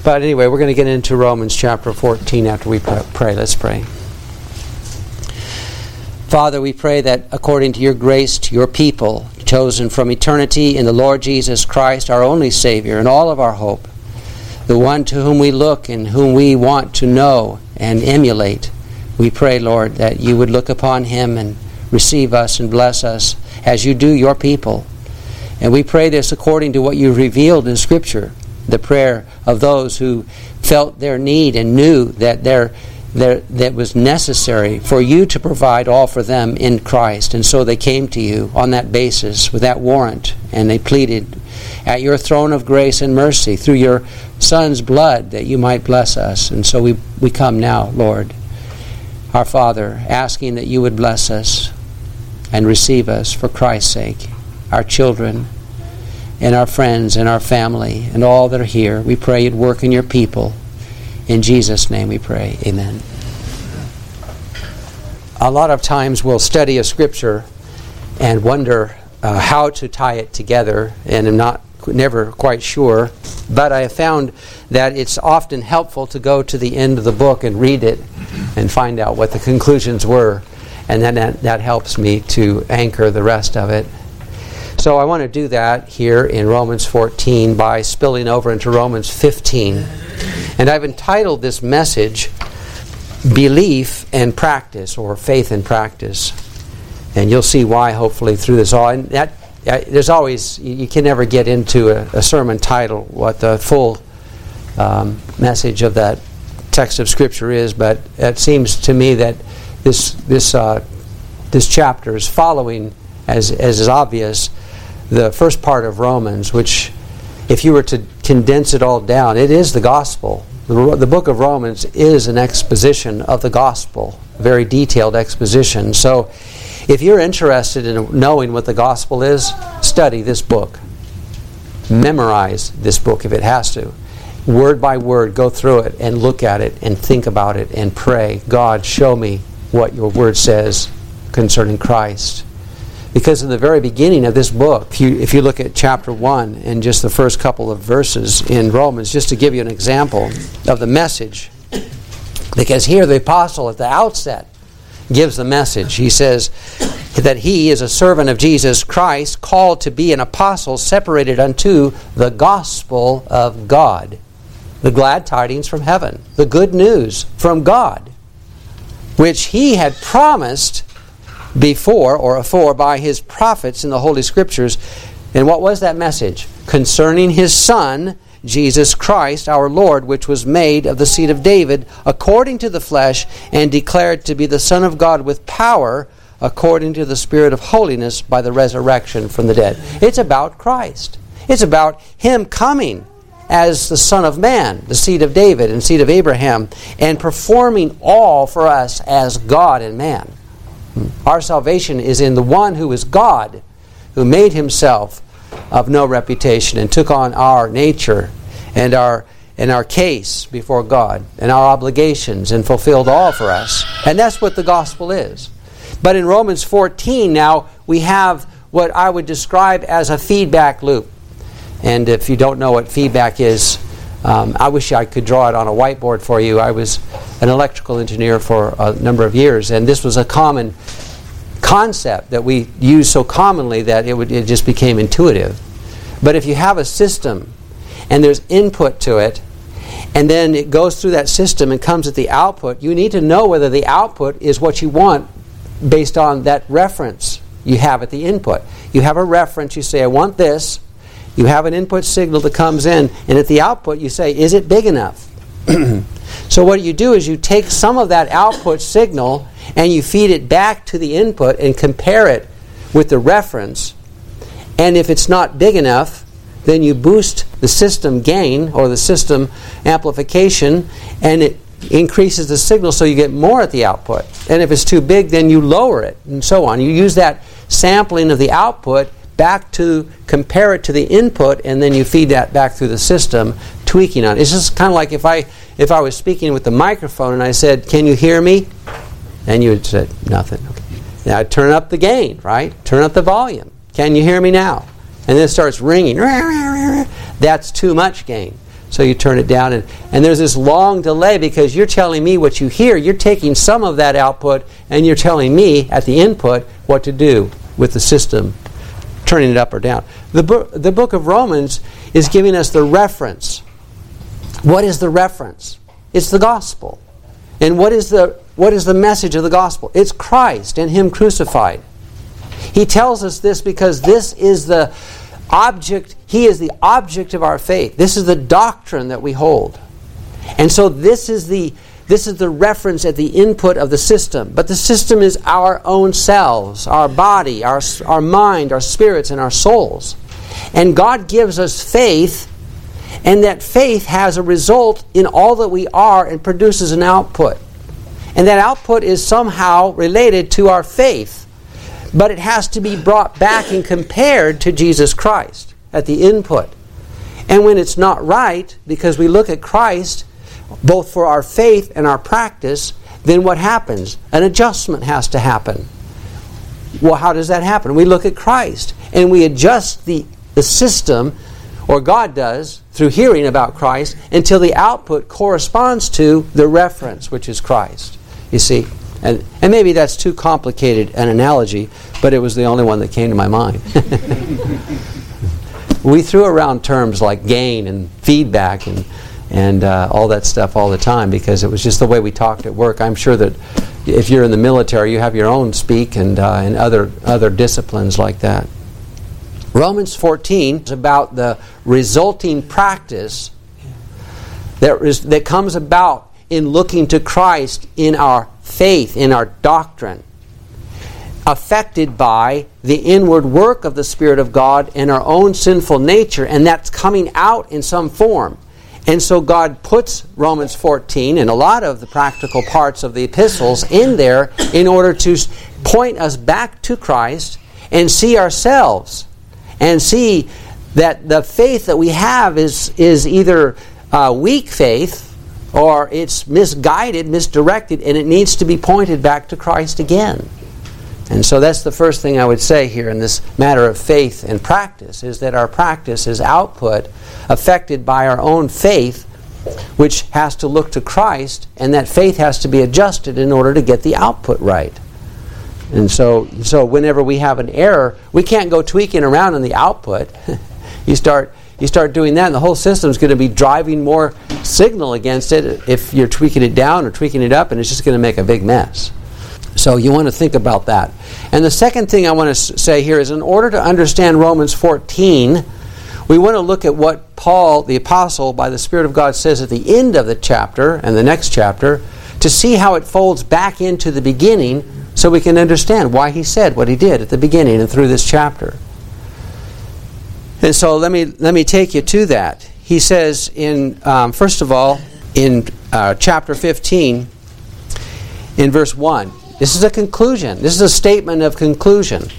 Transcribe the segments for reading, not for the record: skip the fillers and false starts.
But anyway, we're going to get into Romans chapter 14 after we pray. Let's pray. Father, we pray that according to your grace to your people, chosen from eternity in the Lord Jesus Christ, our only Savior and all of our hope, the one to whom we look and whom we want to know and emulate, we pray, Lord, that you would look upon him and receive us and bless us as you do your people. And we pray this according to what you revealed in Scripture, the prayer of those who felt their need and knew that that was necessary for you to provide all for them in Christ. And so they came to you on that basis with that warrant, and they pleaded at your throne of grace and mercy through your Son's blood that you might bless us. And so we come now, Lord, our Father, asking that you would bless us and receive us for Christ's sake, our children and our friends and our family and all that are here. We pray you'd work in your people. In Jesus' name we pray. Amen. A lot of times we'll study a scripture and wonder how to tie it together, and I'm never quite sure. But I have found that it's often helpful to go to the end of the book and read it and find out what the conclusions were. And then that helps me to anchor the rest of it. So I want to do that here in Romans 14 by spilling over into Romans 15. And I've entitled this message, Belief and Practice, or Faith and Practice. And you'll see why, hopefully, through this all. And there's always, you can never get into a sermon title what the full message of that text of Scripture is, but it seems to me that this chapter is following, as is obvious, the first part of Romans, which, if you were to condense it all down, it is the gospel. The book of Romans is an exposition of the gospel, a very detailed exposition. So if you're interested in knowing what the gospel is, study this book. Memorize this book if it has to. Word by word, go through it and look at it and think about it and pray, God, show me what your word says concerning Christ. Because in the very beginning of this book, if you look at chapter 1 and just the first couple of verses in Romans, just to give you an example of the message, because here the apostle at the outset gives the message. He says that he is a servant of Jesus Christ, called to be an apostle, separated unto the gospel of God, the glad tidings from heaven, the good news from God, which he had promised before or afore by his prophets in the Holy Scriptures. And what was that message? Concerning his Son, Jesus Christ, our Lord, which was made of the seed of David, according to the flesh, and declared to be the Son of God with power, according to the Spirit of holiness, by the resurrection from the dead. It's about Christ. It's about him coming as the Son of Man, the seed of David and seed of Abraham, and performing all for us as God and man. Our salvation is in the one who is God, who made himself of no reputation and took on our nature and our case before God and our obligations and fulfilled all for us. And that's what the gospel is. But in Romans 14 now we have what I would describe as a feedback loop. And if you don't know what feedback is, I wish I could draw it on a whiteboard for you. I was an electrical engineer for a number of years, and this was a common concept that we use so commonly that it just became intuitive. But if you have a system and there's input to it, and then it goes through that system and comes at the output, you need to know whether the output is what you want based on that reference you have at the input. You have a reference, you say, I want this. You have an input signal that comes in, and at the output you say, is it big enough? So what you do is you take some of that output signal and you feed it back to the input and compare it with the reference. And if it's not big enough, then you boost the system gain or the system amplification, and it increases the signal so you get more at the output. And if it's too big, then you lower it, and so on. You use that sampling of the output back to compare it to the input, and then you feed that back through the system, tweaking on it. It's just kind of like if I was speaking with the microphone and I said, can you hear me? And you would say, nothing. Okay. Now turn up the gain, right? Turn up the volume. Can you hear me now? And then it starts ringing. That's too much gain. So you turn it down, and there's this long delay because you're telling me what you hear. You're taking some of that output, and you're telling me at the input what to do with the system, turning it up or down. The book of Romans is giving us the reference. What is the reference? It's the gospel. And what is the message of the gospel? It's Christ and Him crucified. He tells us this because this is the object. He is the object of our faith. This is the doctrine that we hold. And so this is the reference at the input of the system. But the system is our own selves, our body, our mind, our spirits, and our souls. And God gives us faith, and that faith has a result in all that we are and produces an output. And that output is somehow related to our faith. But it has to be brought back and compared to Jesus Christ at the input. And when it's not right, because we look at Christ, both for our faith and our practice, then what happens? An adjustment has to happen. Well, how does that happen? We look at Christ, and we adjust the system, or God does, through hearing about Christ, until the output corresponds to the reference, which is Christ. You see? And maybe that's too complicated an analogy, but it was the only one that came to my mind. We threw around terms like gain and feedback and all that stuff all the time because it was just the way we talked at work. I'm sure that if you're in the military, you have your own speak and other disciplines like that. Romans 14 is about the resulting practice that comes about in looking to Christ in our faith, in our doctrine, affected by the inward work of the Spirit of God and our own sinful nature, and that's coming out in some form. And so God puts Romans 14 and a lot of the practical parts of the epistles in there in order to point us back to Christ and see ourselves and see that the faith that we have is either weak faith or it's misguided, misdirected, and it needs to be pointed back to Christ again. And so that's the first thing I would say here in this matter of faith and practice, is that our practice is output affected by our own faith, which has to look to Christ, and that faith has to be adjusted in order to get the output right. And so whenever we have an error, we can't go tweaking around in the output. You start doing that, and the whole system's going to be driving more signal against it if you're tweaking it down or tweaking it up, and it's just going to make a big mess. So you want to think about that. And the second thing I want to say here is, in order to understand Romans 14, we want to look at what Paul, the apostle, by the Spirit of God, says at the end of the chapter and the next chapter, to see how it folds back into the beginning so we can understand why he said what he did at the beginning and through this chapter. And so let me take you to that. He says in first of all in chapter 15 in verse 1. This is a conclusion. This is a statement of conclusion.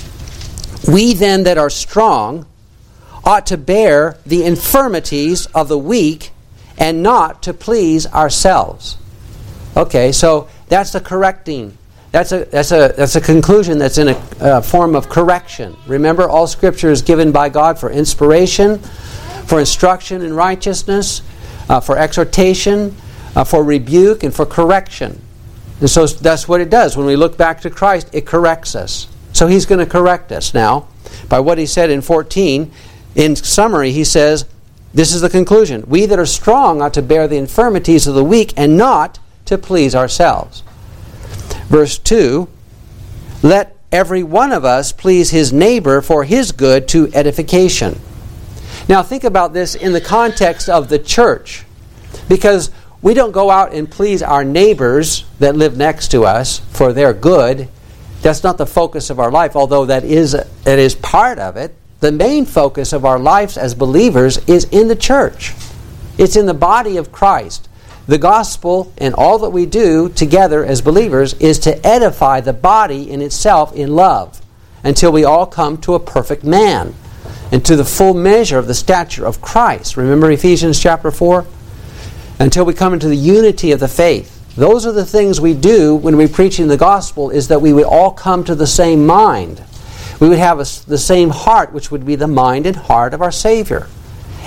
We then that are strong ought to bear the infirmities of the weak and not to please ourselves. Okay, so that's a correcting. That's a conclusion that's in a form of correction. Remember, all Scripture is given by God for inspiration, for instruction in righteousness, for exhortation, for rebuke, and for correction. And so that's what it does. When we look back to Christ, it corrects us. So He's going to correct us now by what He said in 14. In summary, He says, this is the conclusion. We that are strong ought to bear the infirmities of the weak and not to please ourselves. Verse 2, let every one of us please his neighbor for his good to edification. Now think about this in the context of the church, because we don't go out and please our neighbors that live next to us for their good. That's not the focus of our life, although that is part of it. The main focus of our lives as believers is in the church. It's in the body of Christ. The gospel and all that we do together as believers is to edify the body in itself in love until we all come to a perfect man and to the full measure of the stature of Christ. Remember Ephesians chapter 4? Until we come into the unity of the faith. Those are the things we do when we're preaching the gospel, is that we would all come to the same mind. We would have the same heart, which would be the mind and heart of our Savior.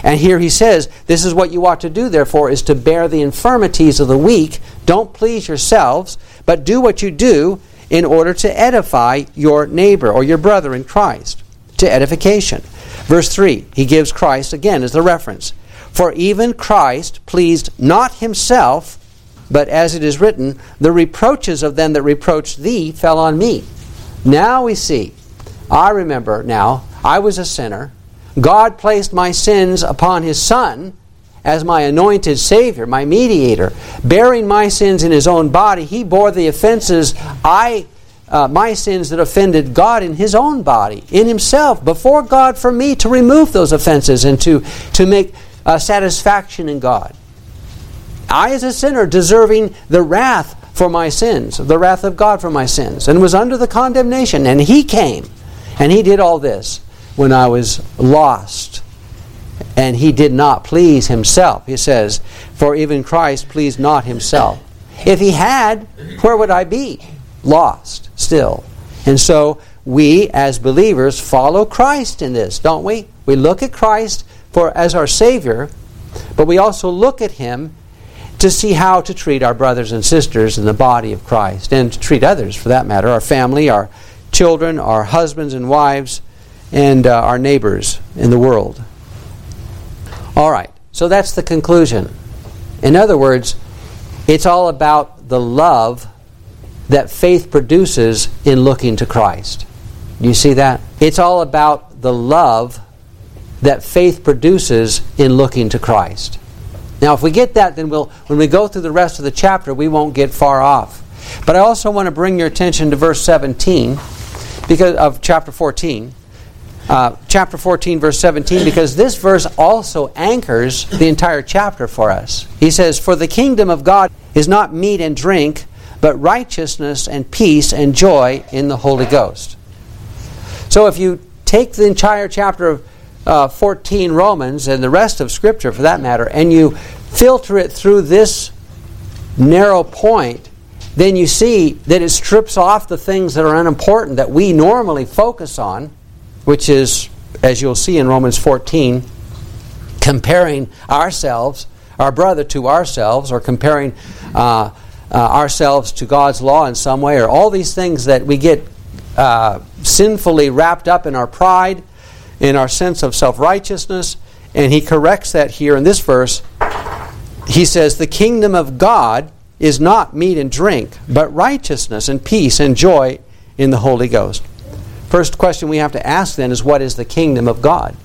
And here he says, this is what you ought to do, therefore, is to bear the infirmities of the weak. Don't please yourselves, but do what you do in order to edify your neighbor or your brother in Christ, to edification. Verse 3, he gives Christ again as the reference. For even Christ pleased not himself, but as it is written, the reproaches of them that reproached thee fell on me. Now we see, I remember now, I was a sinner. God placed my sins upon his Son as my anointed Savior, my mediator. Bearing my sins in his own body, he bore the offenses, my sins that offended God in his own body, in himself, before God, for me to remove those offenses and to make satisfaction in God. I, as a sinner, deserving the wrath for my sins, the wrath of God for my sins, and was under the condemnation. And he came, and he did all this when I was lost. And he did not please himself. He says, for even Christ pleased not himself. If he had, where would I be? Lost still. And so we, as believers, follow Christ in this, don't we? We look at Christ as our Savior, but we also look at him to see how to treat our brothers and sisters in the body of Christ, and to treat others, for that matter, our family, our children, our husbands and wives, and our neighbors in the world. All right, so that's the conclusion. In other words, it's all about the love that faith produces in looking to Christ. Do you see that? It's all about the love that faith produces in looking to Christ. Now, if we get that, then when we go through the rest of the chapter, we won't get far off. But I also want to bring your attention to verse 17 because of chapter 14. Chapter 14, verse 17, because this verse also anchors the entire chapter for us. He says, for the kingdom of God is not meat and drink, but righteousness and peace and joy in the Holy Ghost. So if you take the entire chapter of 14 Romans, and the rest of Scripture for that matter, and you filter it through this narrow point, then you see that it strips off the things that are unimportant that we normally focus on, which is, as you'll see in Romans 14, comparing ourselves, our brother to ourselves, or comparing ourselves to God's law in some way, or all these things that we get sinfully wrapped up in our pride, in our sense of self-righteousness. And he corrects that here in this verse. He says, the kingdom of God is not meat and drink, but righteousness and peace and joy in the Holy Ghost. First question we have to ask then is, what is the kingdom of God?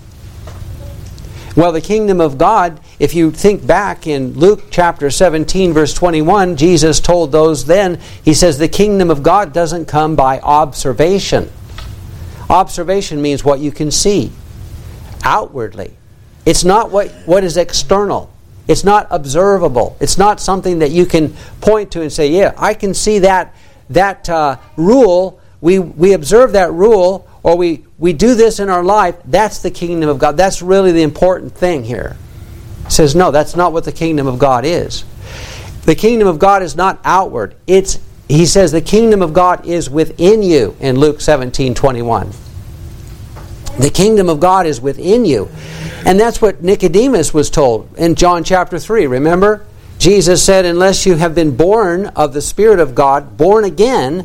Well, the kingdom of God, if you think back in Luke chapter 17, verse 21, Jesus told those then, he says, the kingdom of God doesn't come by observation. Observation means what you can see outwardly. It's not what is external. It's not observable. It's not something that you can point to and say, yeah, I can see that rule. We observe that rule, or we do this in our life. That's the kingdom of God. That's really the important thing here. He says, no, that's not what the kingdom of God is. The kingdom of God is not outward. He says the kingdom of God is within you in Luke 17:21. The kingdom of God is within you. And that's what Nicodemus was told in John chapter 3. Remember? Jesus said, unless you have been born of the Spirit of God, born again,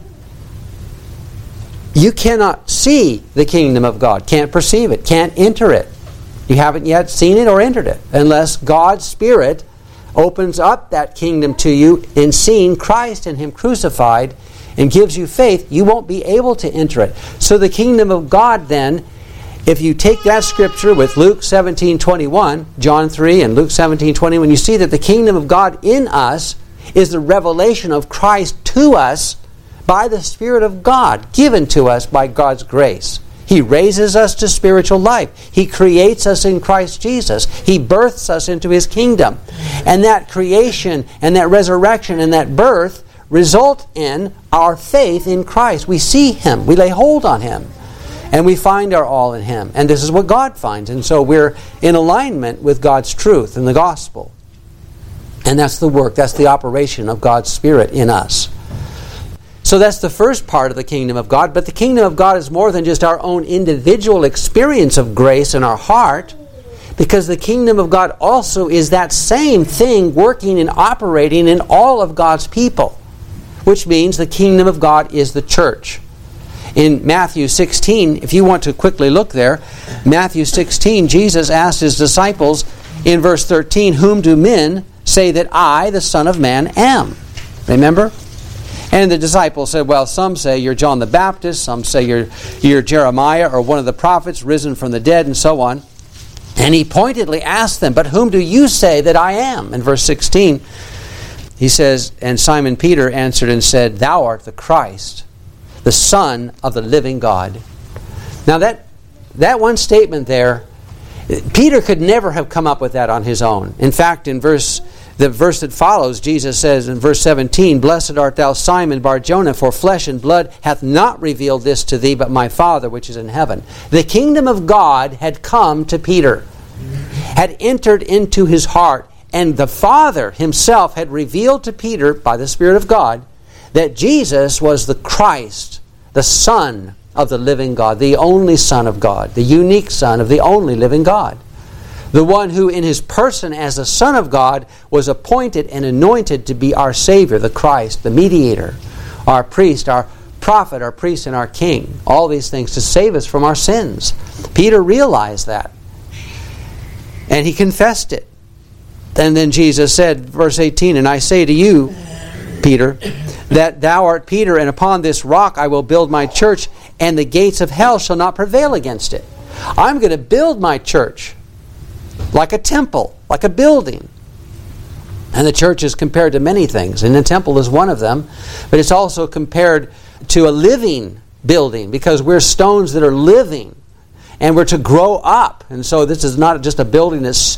you cannot see the kingdom of God, can't perceive it, can't enter it. You haven't yet seen it or entered it. Unless God's Spirit opens up that kingdom to you in seeing Christ and Him crucified and gives you faith, you won't be able to enter it. So the kingdom of God then, if you take that scripture with Luke 17:21, John 3 and Luke 17:21, you see that the kingdom of God in us is the revelation of Christ to us by the Spirit of God, given to us by God's grace. He raises us to spiritual life. He creates us in Christ Jesus. He births us into His kingdom. And that creation and that resurrection and that birth result in our faith in Christ. We see Him. We lay hold on Him. And we find our all in Him. And this is what God finds. And so we're in alignment with God's truth and the gospel. And that's the work, that's the operation of God's Spirit in us. So that's the first part of the kingdom of God. But the kingdom of God is more than just our own individual experience of grace in our heart. Because the kingdom of God also is that same thing working and operating in all of God's people, which means the kingdom of God is the church. In Matthew 16, if you want to quickly look there, Matthew 16, Jesus asked his disciples in verse 13, "Whom do men say that I, the Son of Man, am?" Remember? And the disciples said, well, some say you're John the Baptist, some say you're Jeremiah or one of the prophets risen from the dead, and so on. And he pointedly asked them, "But whom do you say that I am?" In verse 16, he says, "And Simon Peter answered and said, Thou art the Christ, the Son of the living God." Now that one statement there, Peter could never have come up with that on his own. In fact, in the verse that follows, Jesus says in verse 17, "Blessed art thou, Simon Bar-Jonah, for flesh and blood hath not revealed this to thee, but my Father which is in heaven." The kingdom of God had come to Peter, had entered into his heart, and the Father himself had revealed to Peter by the Spirit of God that Jesus was the Christ, the Son of the living God, the only Son of God, the unique Son of the only living God. The one who in his person as the Son of God was appointed and anointed to be our Savior, the Christ, the mediator, our priest, our prophet, our priest, and our king. All these things to save us from our sins. Peter realized that. And he confessed it. And then Jesus said, verse 18, "And I say to you, Peter, that thou art Peter, and upon this rock I will build my church, and the gates of hell shall not prevail against it." I'm going to build my church like a temple, like a building. And the church is compared to many things, and the temple is one of them, but it's also compared to a living building, because we're stones that are living, and we're to grow up. And so this is not just a building that's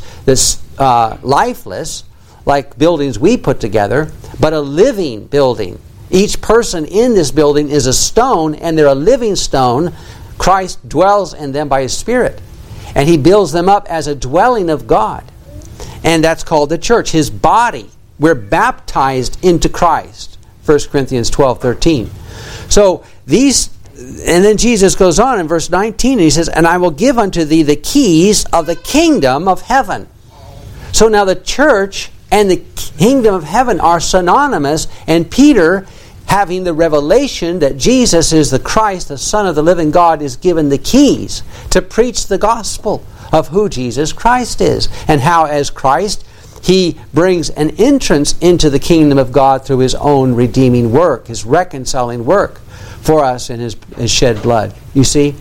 lifeless, like buildings we put together, but a living building. Each person in this building is a stone, and they're a living stone. Christ dwells in them by His Spirit. And He builds them up as a dwelling of God. And that's called the church, His body. We're baptized into Christ. 1 Corinthians 12:13. So and then Jesus goes on in verse 19, and He says, "And I will give unto thee the keys of the kingdom of heaven." So now the church and the kingdom of heaven are synonymous, and Peter, having the revelation that Jesus is the Christ, the Son of the living God, is given the keys to preach the gospel of who Jesus Christ is, and how as Christ He brings an entrance into the kingdom of God through His own redeeming work, His reconciling work for us in His shed blood. You see?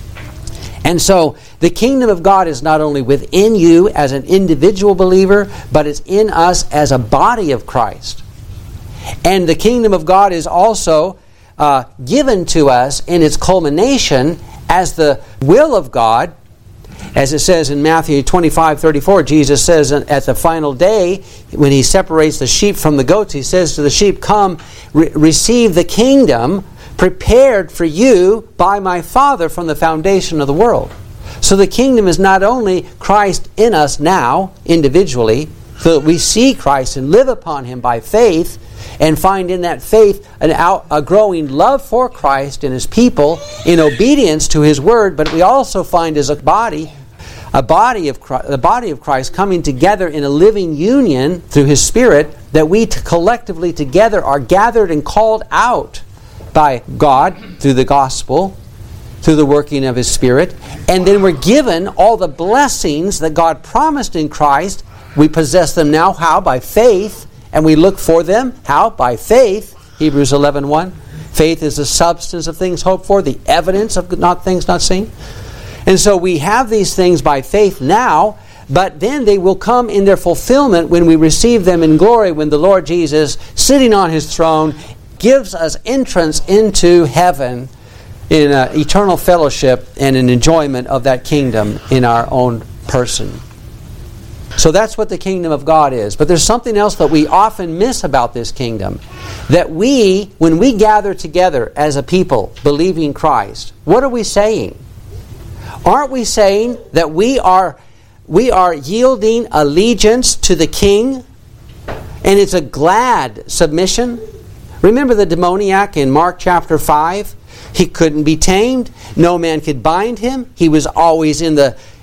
And so the kingdom of God is not only within you as an individual believer, but it's in us as a body of Christ. And the kingdom of God is also given to us in its culmination as the will of God. As it says in Matthew 25:34, Jesus says at the final day, when He separates the sheep from the goats, He says to the sheep, "Come, receive the kingdom prepared for you by my Father from the foundation of the world." So the kingdom is not only Christ in us now, individually, so that we see Christ and live upon Him by faith, and find in that faith a growing love for Christ and His people in obedience to His word, but we also find as the body of Christ coming together in a living union through His Spirit, that we collectively together are gathered and called out by God through the gospel, through the working of His Spirit, and then we're given all the blessings that God promised in Christ. We possess them now. How? By faith. And we look for them. How? By faith. Hebrews 11:1. Faith is the substance of things hoped for, the evidence of things not seen. And so we have these things by faith now, but then they will come in their fulfillment when we receive them in glory, when the Lord Jesus, sitting on His throne, gives us entrance into heaven in eternal fellowship and an enjoyment of that kingdom in our own person. So that's what the kingdom of God is. But there's something else that we often miss about this kingdom. That when we gather together as a people believing Christ, what are we saying? Aren't we saying that we are yielding allegiance to the King? And it's a glad submission. Remember the demoniac in Mark chapter 5? He couldn't be tamed. No man could bind him. He was always in the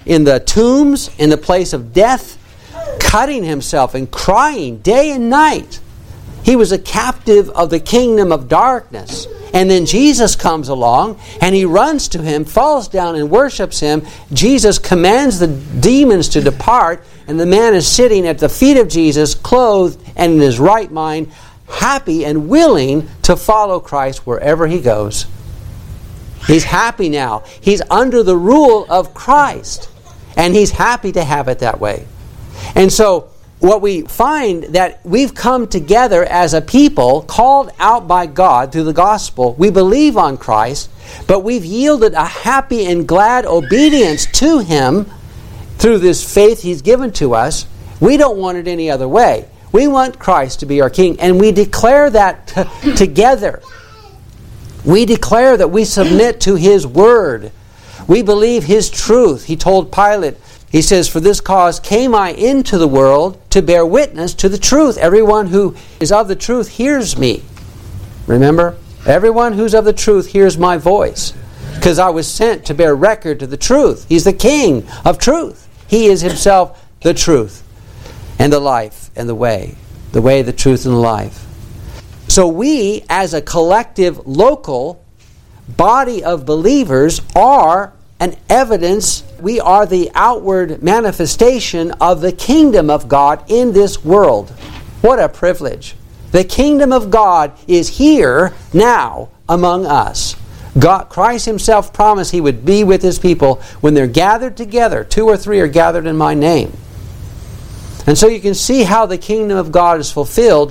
in the tombs, in the place of death, cutting himself and crying day and night. He was a captive of the kingdom of darkness. And then Jesus comes along and he runs to him, falls down and worships him. Jesus commands the demons to depart, and the man is sitting at the feet of Jesus, clothed and in his right mind, happy and willing to follow Christ wherever he goes. He's happy now. He's under the rule of Christ, and he's happy to have it that way. And so what we find that we've come together as a people called out by God through the gospel. We believe on Christ, but we've yielded a happy and glad obedience to him through this faith he's given to us. We don't want it any other way. We want Christ to be our King, and we declare that together. We declare that we submit to his word. We believe his truth. He told Pilate, he says, "For this cause came I into the world to bear witness to the truth. Everyone who is of the truth hears me." Remember? Everyone who's of the truth hears my voice. Because I was sent to bear record to the truth. He's the King of truth. He is himself the truth and the life and the way, the truth, and the life. So we, as a collective, local body of believers, are an evidence. We are the outward manifestation of the kingdom of God in this world. What a privilege. The kingdom of God is here now among us. God, Christ himself promised he would be with his people when they're gathered together. 2 or 3 are gathered in my name. And so you can see how the kingdom of God is fulfilled.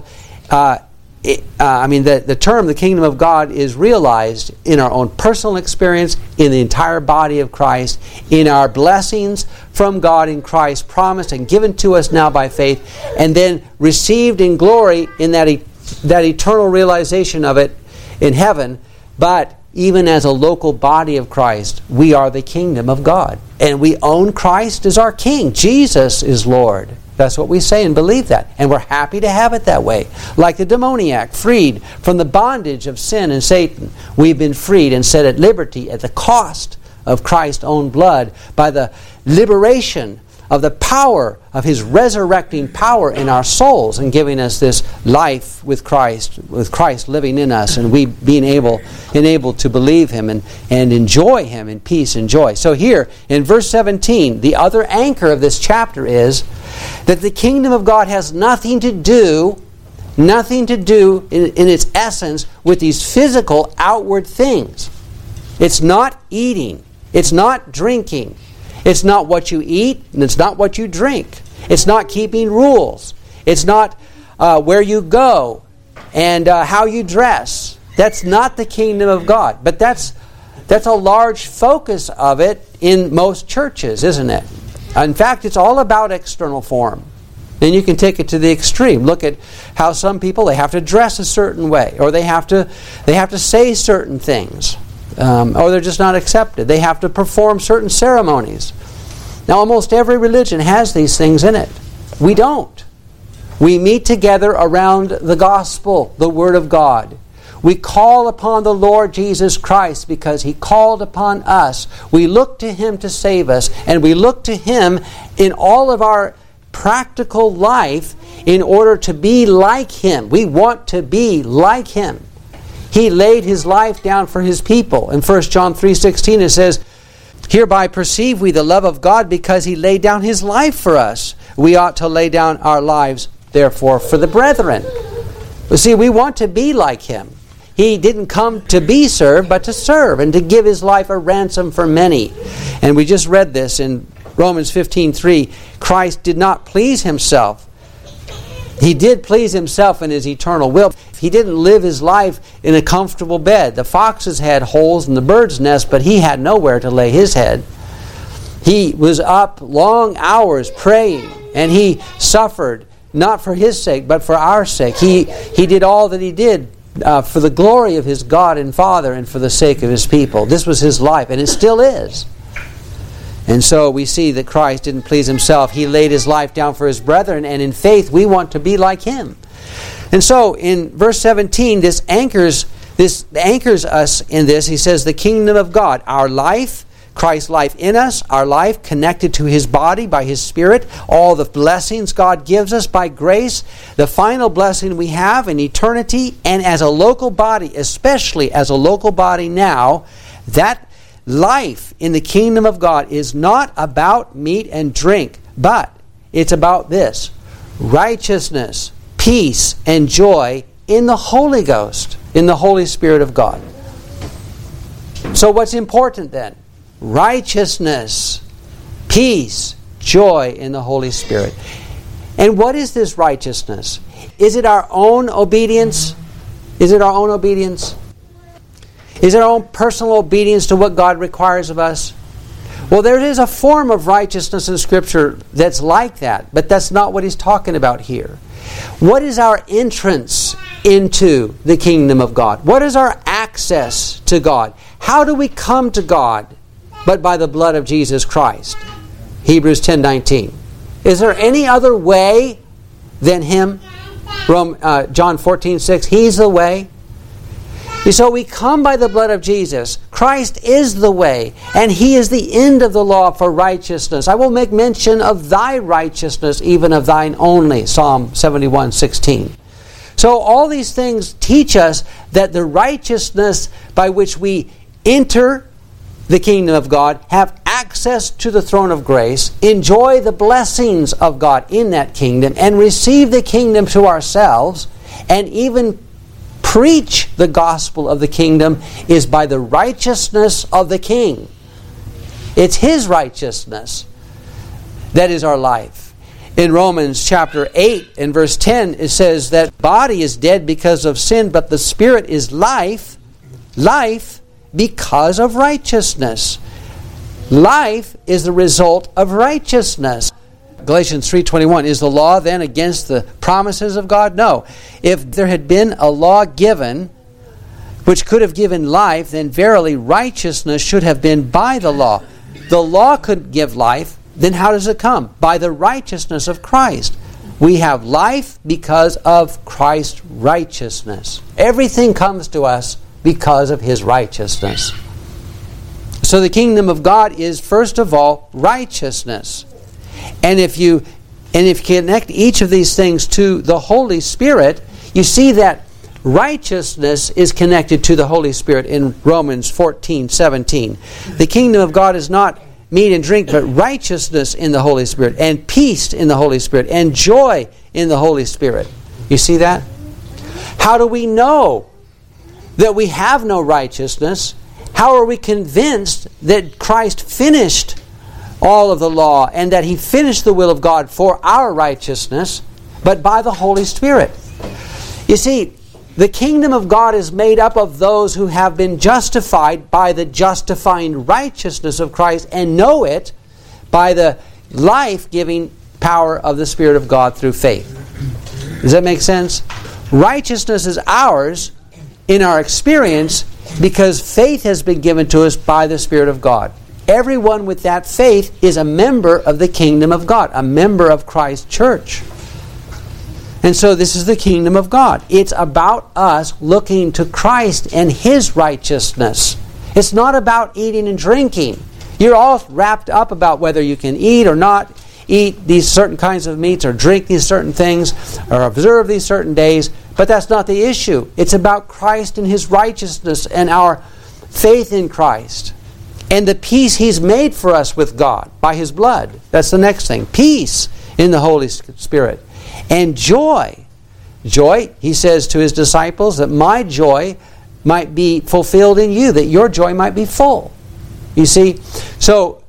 The term the kingdom of God is realized in our own personal experience, in the entire body of Christ, in our blessings from God in Christ, promised and given to us now by faith, and then received in glory in that eternal realization of it in heaven. But even as a local body of Christ, we are the kingdom of God. And we own Christ as our King. Jesus is Lord. That's what we say and believe that. And we're happy to have it that way. Like the demoniac, freed from the bondage of sin and Satan, we've been freed and set at liberty at the cost of Christ's own blood by the liberation of the power of his resurrecting power in our souls and giving us this life with Christ living in us, and we being enabled to believe him and enjoy him in peace and joy. So here in verse 17, the other anchor of this chapter is that the kingdom of God has nothing to do in its essence with these physical outward things. It's not eating. It's not drinking. It's not what you eat, and it's not what you drink. It's not keeping rules. It's not where you go and how you dress. That's not the kingdom of God. But that's a large focus of it in most churches, isn't it? In fact, it's all about external form. And you can take it to the extreme. Look at how some people, they have to dress a certain way, or they have to say certain things. Or they're just not accepted. They have to perform certain ceremonies. Now, almost every religion has these things in it. We don't. We meet together around the gospel, the Word of God. We call upon the Lord Jesus Christ because he called upon us. We look to him to save us, and we look to him in all of our practical life in order to be like him. We want to be like him. He laid his life down for his people. In 1 John 3:16 it says, "Hereby perceive we the love of God, because he laid down his life for us. We ought to lay down our lives, therefore, for the brethren." You see, we want to be like him. He didn't come to be served, but to serve and to give his life a ransom for many. And we just read this in Romans 15:3. Christ did not please himself. He did please himself in his eternal will. He didn't live his life in a comfortable bed. The foxes had holes in the bird's nest, but he had nowhere to lay his head. He was up long hours praying, and he suffered, not for his sake, but for our sake. He did all that he did for the glory of his God and Father and for the sake of his people. This was his life, and it still is. And so we see that Christ didn't please himself. He laid his life down for his brethren, and in faith we want to be like him. And so in verse 17, this anchors us in this. He says the kingdom of God, our life, Christ's life in us, our life connected to His body by His Spirit, all the blessings God gives us by grace, the final blessing we have in eternity, and as a local body, especially as a local body now, that life in the kingdom of God is not about meat and drink, but it's about this: righteousness, peace, and joy in the Holy Ghost, in the Holy Spirit of God. So what's important then? Righteousness, peace, joy in the Holy Spirit. And what is this righteousness? Is it our own obedience? Is it our own obedience? Is it our own personal obedience to what God requires of us? Well, there is a form of righteousness in Scripture that's like that, but that's not what he's talking about here. What is our entrance into the kingdom of God? What is our access to God? How do we come to God but by the blood of Jesus Christ? Hebrews 10:19. Is there any other way than Him? John 14:6. He's the way. So we come by the blood of Jesus. Christ is the way, and He is the end of the law for righteousness. I will make mention of thy righteousness, even of thine only. Psalm 71:16. So all these things teach us that the righteousness by which we enter the kingdom of God, have access to the throne of grace, enjoy the blessings of God in that kingdom, and receive the kingdom to ourselves, and even preach the gospel of the kingdom, is by the righteousness of the King. It's His righteousness that is our life. In Romans chapter 8 and verse 10, it says that body is dead because of sin, but the spirit is life because of righteousness. Life is the result of righteousness. Galatians 3:21, is the law then against the promises of God? No. If there had been a law given which could have given life, then verily righteousness should have been by the law. The law could give life, then how does it come? By the righteousness of Christ. We have life because of Christ's righteousness. Everything comes to us because of His righteousness. So the kingdom of God is, first of all, righteousness. And if you connect each of these things to the Holy Spirit, you see that righteousness is connected to the Holy Spirit in Romans 14:17. The kingdom of God is not meat and drink, but righteousness in the Holy Spirit, and peace in the Holy Spirit, and joy in the Holy Spirit. You see that? How do we know that we have no righteousness? How are we convinced that Christ finished all of the law and that He finished the will of God for our righteousness? But by the Holy Spirit. You see, the kingdom of God is made up of those who have been justified by the justifying righteousness of Christ and know it by the life-giving power of the Spirit of God through faith. Does that make sense? Righteousness is ours in our experience because faith has been given to us by the Spirit of God. Everyone with that faith is a member of the kingdom of God, a member of Christ's church. And so this is the kingdom of God. It's about us looking to Christ and His righteousness. It's not about eating and drinking. You're all wrapped up about whether you can eat or not eat these certain kinds of meats or drink these certain things or observe these certain days. But that's not the issue. It's about Christ and His righteousness and our faith in Christ. And the peace He's made for us with God by His blood. That's the next thing. Peace in the Holy Spirit. And joy. Joy, He says to His disciples, that my joy might be fulfilled in you, that your joy might be full. You see? So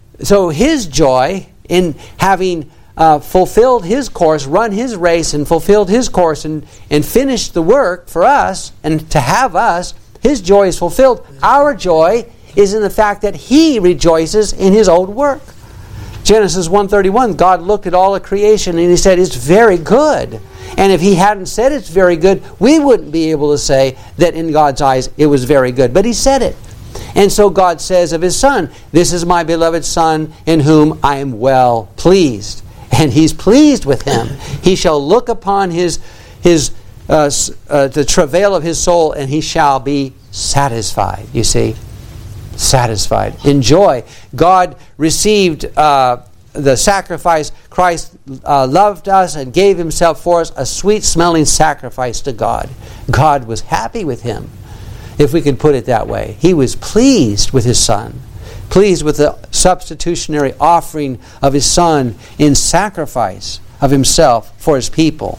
His joy in having fulfilled His course, run His race and fulfilled His course and finished the work for us and to have us, His joy is fulfilled. Our joy is in the fact that He rejoices in His own work. Genesis 1:31, God looked at all of creation and He said, it's very good. And if He hadn't said it's very good, we wouldn't be able to say that in God's eyes it was very good. But He said it. And so God says of His Son, this is my beloved Son in whom I am well pleased. And He's pleased with Him. He shall look upon the travail of His soul and He shall be satisfied. You see? satisfied. In joy, God received the sacrifice. Christ loved us and gave himself for us, a sweet-smelling sacrifice to God. God was happy with him, if we could put it that way. He was pleased with his Son, pleased with the substitutionary offering of his Son in sacrifice of himself for his people.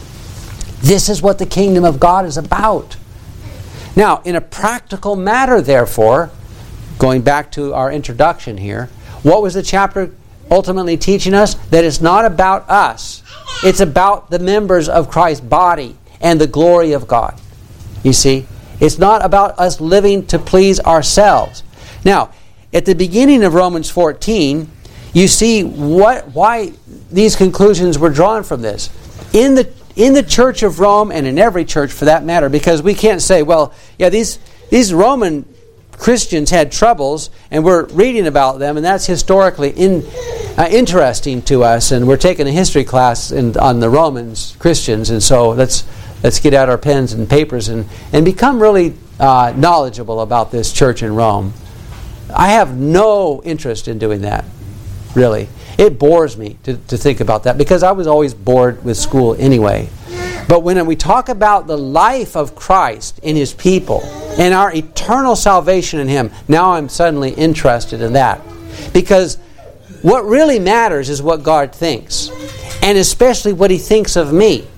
This is what the kingdom of God is about. Now, in a practical matter, therefore, going back to our introduction here, what was the chapter ultimately teaching us? That it's not about us. It's about the members of Christ's body and the glory of God. You see? It's not about us living to please ourselves. Now, at the beginning of Romans 14, you see why these conclusions were drawn from this. In the Church of Rome, and in every church for that matter, because we can't say, well, yeah, these Roman Christians had troubles, and we're reading about them, and that's historically interesting to us, and we're taking a history class on the Romans Christians, and so let's get out our pens and papers and become really knowledgeable about this church in Rome. I have no interest in doing that, really. It bores me to think about that, because I was always bored with school anyway. But when we talk about the life of Christ in his people and our eternal salvation in him, now I'm suddenly interested in that. Because what really matters is what God thinks, and especially what he thinks of me.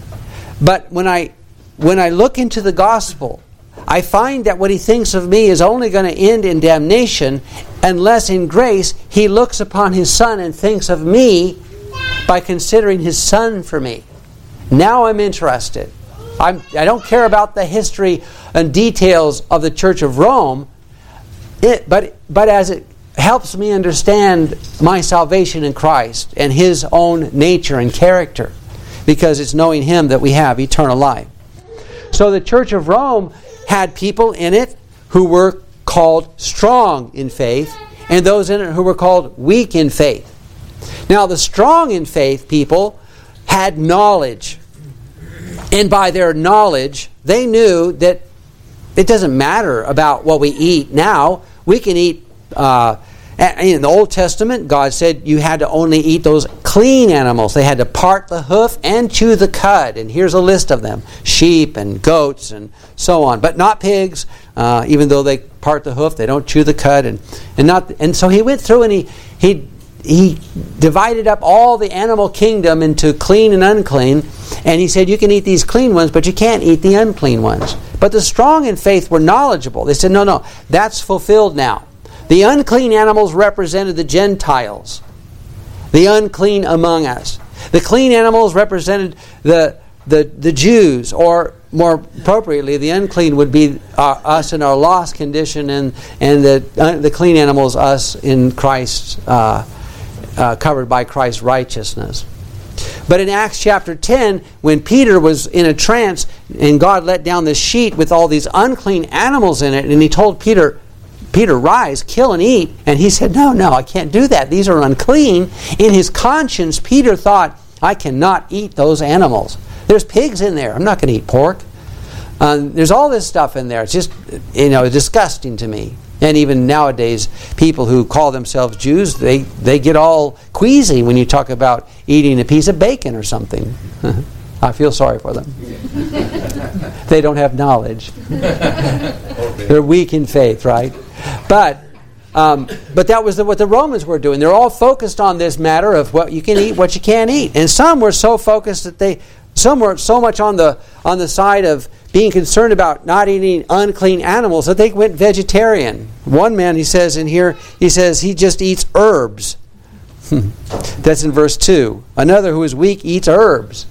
But when I look into the gospel, I find that what he thinks of me is only going to end in damnation unless in grace he looks upon his Son and thinks of me by considering his Son for me. Now I'm interested. I don't care about the history and details of the Church of Rome, but as it helps me understand my salvation in Christ and his own nature and character, because it's knowing him that we have eternal life. So the Church of Rome had people in it who were called strong in faith, and those in it who were called weak in faith. Now the strong in faith people had knowledge, and by their knowledge they knew that it doesn't matter about what we eat now. We can eat in the Old Testament, God said you had to only eat those clean animals. They had to part the hoof and chew the cud. And here's a list of them: sheep and goats and so on. But not pigs. Even though they part the hoof, they don't chew the cud. And so he went through and he divided up all the animal kingdom into clean and unclean. And he said you can eat these clean ones, but you can't eat the unclean ones. But the strong in faith were knowledgeable. They said, no, that's fulfilled now. The unclean animals represented the Gentiles, the unclean among us. The clean animals represented the Jews, or more appropriately, the unclean would be us in our lost condition, and the clean animals, us in Christ, covered by Christ's righteousness. But in Acts chapter 10, when Peter was in a trance and God let down this sheet with all these unclean animals in it, and he told Peter, rise, kill and eat. And he said, no, I can't do that. These are unclean. In his conscience, Peter thought, I cannot eat those animals. There's pigs in there. I'm not going to eat pork. There's all this stuff in there. It's just, disgusting to me. And even nowadays, people who call themselves Jews, they get all queasy when you talk about eating a piece of bacon or something. I feel sorry for them. They don't have knowledge. They're weak in faith, right? But that was what the Romans were doing. They're all focused on this matter of what you can eat, what you can't eat. And some were so focused that some were so much on the side of being concerned about not eating unclean animals that they went vegetarian. One man, he says in here, he just eats herbs. That's in verse 2. Another who is weak eats herbs.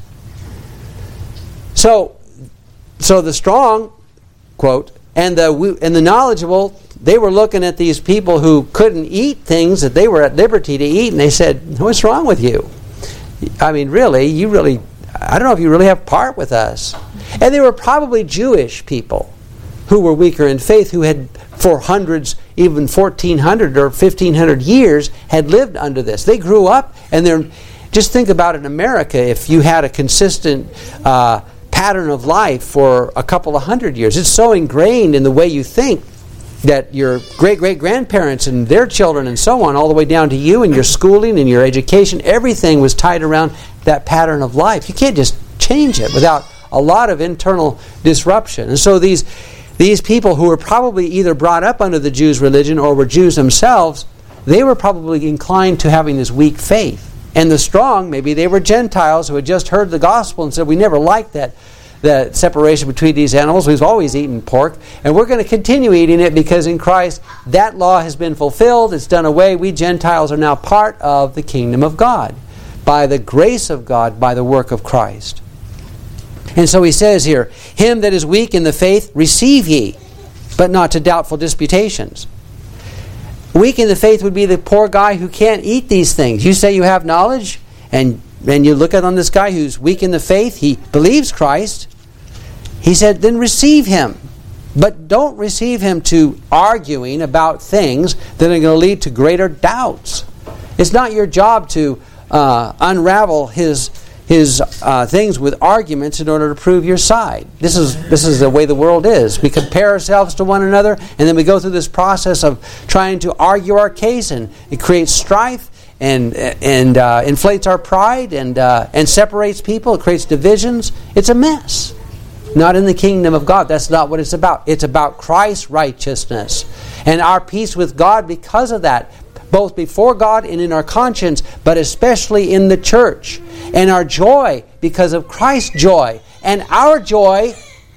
So the strong, quote, and the knowledgeable, they were looking at these people who couldn't eat things that they were at liberty to eat, and they said, what's wrong with you? I mean, really, I don't know if you really have part with us. And they were probably Jewish people who were weaker in faith, who had for hundreds, even 1,400 or 1,500 years, had lived under this. They grew up, and just think about it in America, if you had a consistent pattern of life for a couple of hundred years. It's so ingrained in the way you think that your great-great-grandparents and their children and so on, all the way down to you and your schooling and your education, everything was tied around that pattern of life. You can't just change it without a lot of internal disruption. And so these people who were probably either brought up under the Jews' religion or were Jews themselves, they were probably inclined to having this weak faith. And the strong, maybe they were Gentiles who had just heard the gospel and said, we never liked that separation between these animals. We've always eaten pork, and we're going to continue eating it because in Christ that law has been fulfilled. It's done away. We Gentiles are now part of the kingdom of God by the grace of God, by the work of Christ. And so he says here, him that is weak in the faith receive ye, but not to doubtful disputations. Weak in the faith would be the poor guy who can't eat these things. You say you have knowledge, and you look at on this guy who's weak in the faith, he believes Christ. He said, then receive him. But don't receive him to arguing about things that are going to lead to greater doubts. It's not your job to unravel his things with arguments in order to prove your side. This is the way the world is. We compare ourselves to one another, and then we go through this process of trying to argue our case, and it creates strife and inflates our pride and separates people. It creates divisions. It's a mess. Not in the kingdom of God. That's not what it's about. It's about Christ's righteousness and our peace with God because of that, both before God and in our conscience, but especially in the church. And our joy because of Christ's joy. And our joy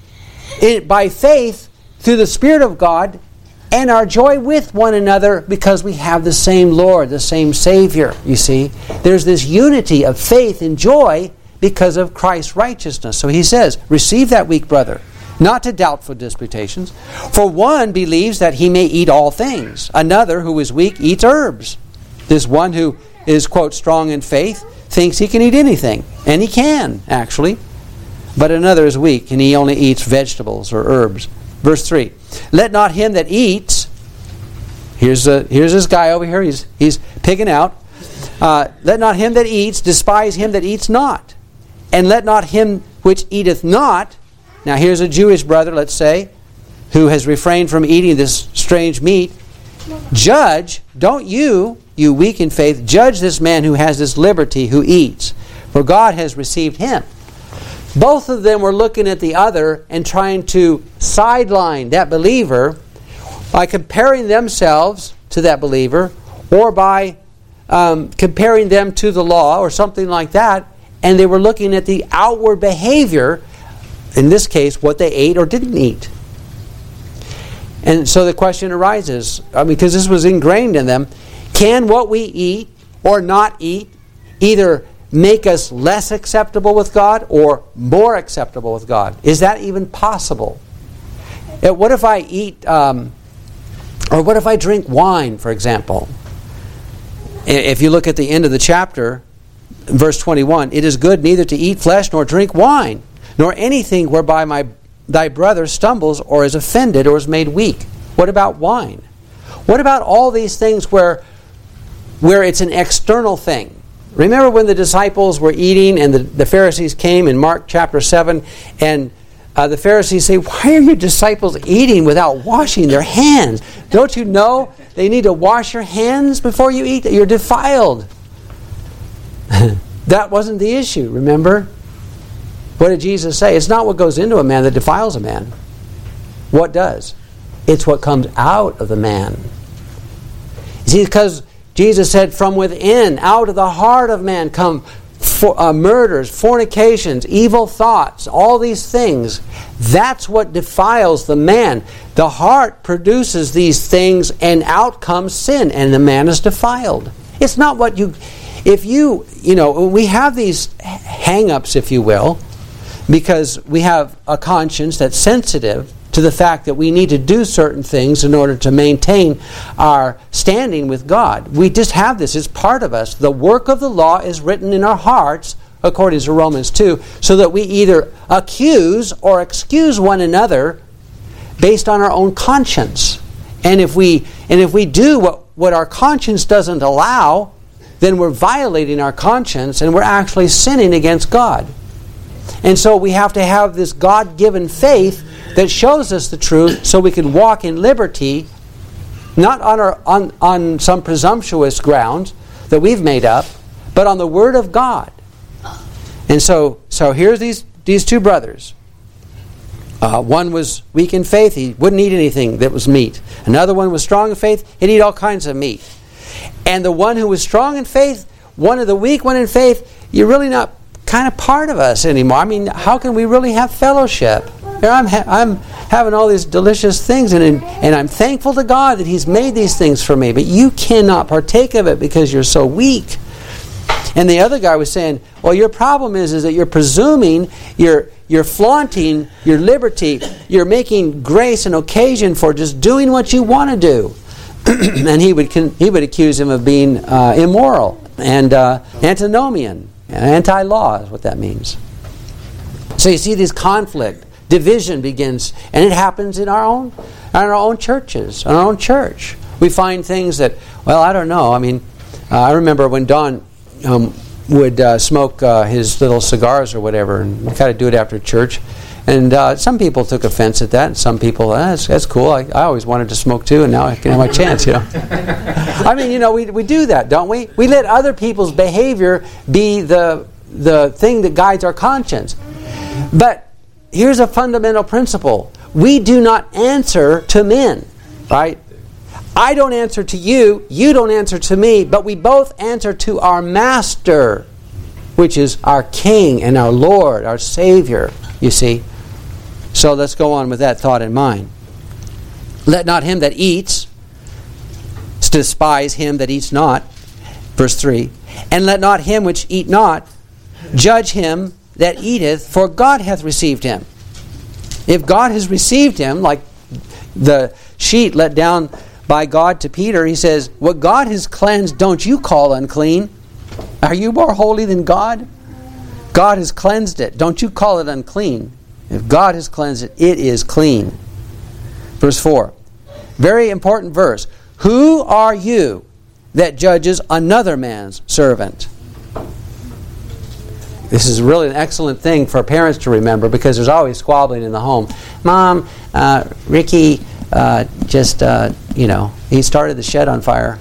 by faith through the Spirit of God, and our joy with one another because we have the same Lord, the same Savior, you see. There's this unity of faith and joy because of Christ's righteousness. So he says, receive that weak brother, not to doubtful disputations. For one believes that he may eat all things. Another, who is weak, eats herbs. This one who is, quote, strong in faith, thinks he can eat anything. And he can, actually. But another is weak, and he only eats vegetables or herbs. Verse 3, let not him that eats, here's this guy over here, he's picking out. Let not him that eats despise him that eats not. And let not him which eateth not, now here's a Jewish brother, let's say, who has refrained from eating this strange meat, judge, don't you weak in faith, judge this man who has this liberty, who eats, for God has received him. Both of them were looking at the other and trying to sideline that believer by comparing themselves to that believer, or by comparing them to the law or something like that. And they were looking at the outward behavior, in this case, what they ate or didn't eat. And so the question arises, because this was ingrained in them, can what we eat or not eat either make us less acceptable with God or more acceptable with God? Is that even possible? What if I eat, or what if I drink wine, for example? If you look at the end of the chapter, verse 21, it is good neither to eat flesh nor drink wine, nor anything whereby thy brother stumbles or is offended or is made weak. What about wine? What about all these things where it's an external thing? Remember when the disciples were eating and the Pharisees came in Mark chapter 7, and the Pharisees say, why are your disciples eating without washing their hands? Don't you know they need to wash your hands before you eat? You're defiled. That wasn't the issue, remember? What did Jesus say? It's not what goes into a man that defiles a man. What does? It's what comes out of the man. You see, because Jesus said, from within, out of the heart of man come murders, fornications, evil thoughts, all these things. That's what defiles the man. The heart produces these things, and out comes sin, and the man is defiled. It's not what you... we have these hang-ups, if you will, because we have a conscience that's sensitive to the fact that we need to do certain things in order to maintain our standing with God. We just have this. It's part of us. The work of the law is written in our hearts, according to Romans 2, so that we either accuse or excuse one another based on our own conscience. And if we do what our conscience doesn't allow, then we're violating our conscience and we're actually sinning against God. And so we have to have this God-given faith that shows us the truth so we can walk in liberty Not on some presumptuous grounds that we've made up, but on the Word of God. And so here's these two brothers. One was weak in faith. He wouldn't eat anything that was meat. Another one was strong in faith. He'd eat all kinds of meat. And the one who was strong in faith, one of the weak one in faith, you're really not kind of part of us anymore. I mean, how can we really have fellowship? Here I'm having all these delicious things, and I'm thankful to God that He's made these things for me. But you cannot partake of it because you're so weak. And the other guy was saying, well, your problem is that you're presuming, you're flaunting your liberty, you're making grace an occasion for just doing what you want to do. And he would accuse him of being immoral and antinomian. Anti-law is what that means. So you see this conflict, division begins, and it happens in our own churches, in our own church. We find things that, well, I don't know. I mean, I remember when Don would smoke his little cigars or whatever, and kind of do it after church. And some people took offense at that, and some people, that's cool. I always wanted to smoke too, and now I can have my chance, I mean, we do that, don't we? We let other people's behavior be the thing that guides our conscience. But here's a fundamental principle. We do not answer to men, right? I don't answer to you, you don't answer to me, but we both answer to our Master, which is our King and our Lord, our Savior, you see. So let's go on with that thought in mind. Let not him that eats despise him that eats not. Verse 3. And let not him which eat not judge him that eateth, for God hath received him. If God has received him, like the sheet let down by God to Peter, he says, what God has cleansed, don't you call unclean. Are you more holy than God? God has cleansed it. Don't you call it unclean. If God has cleansed it, it is clean. Verse 4. Very important verse. Who are you that judges another man's servant? This is really an excellent thing for parents to remember, because there's always squabbling in the home. Mom, Ricky he started the shed on fire.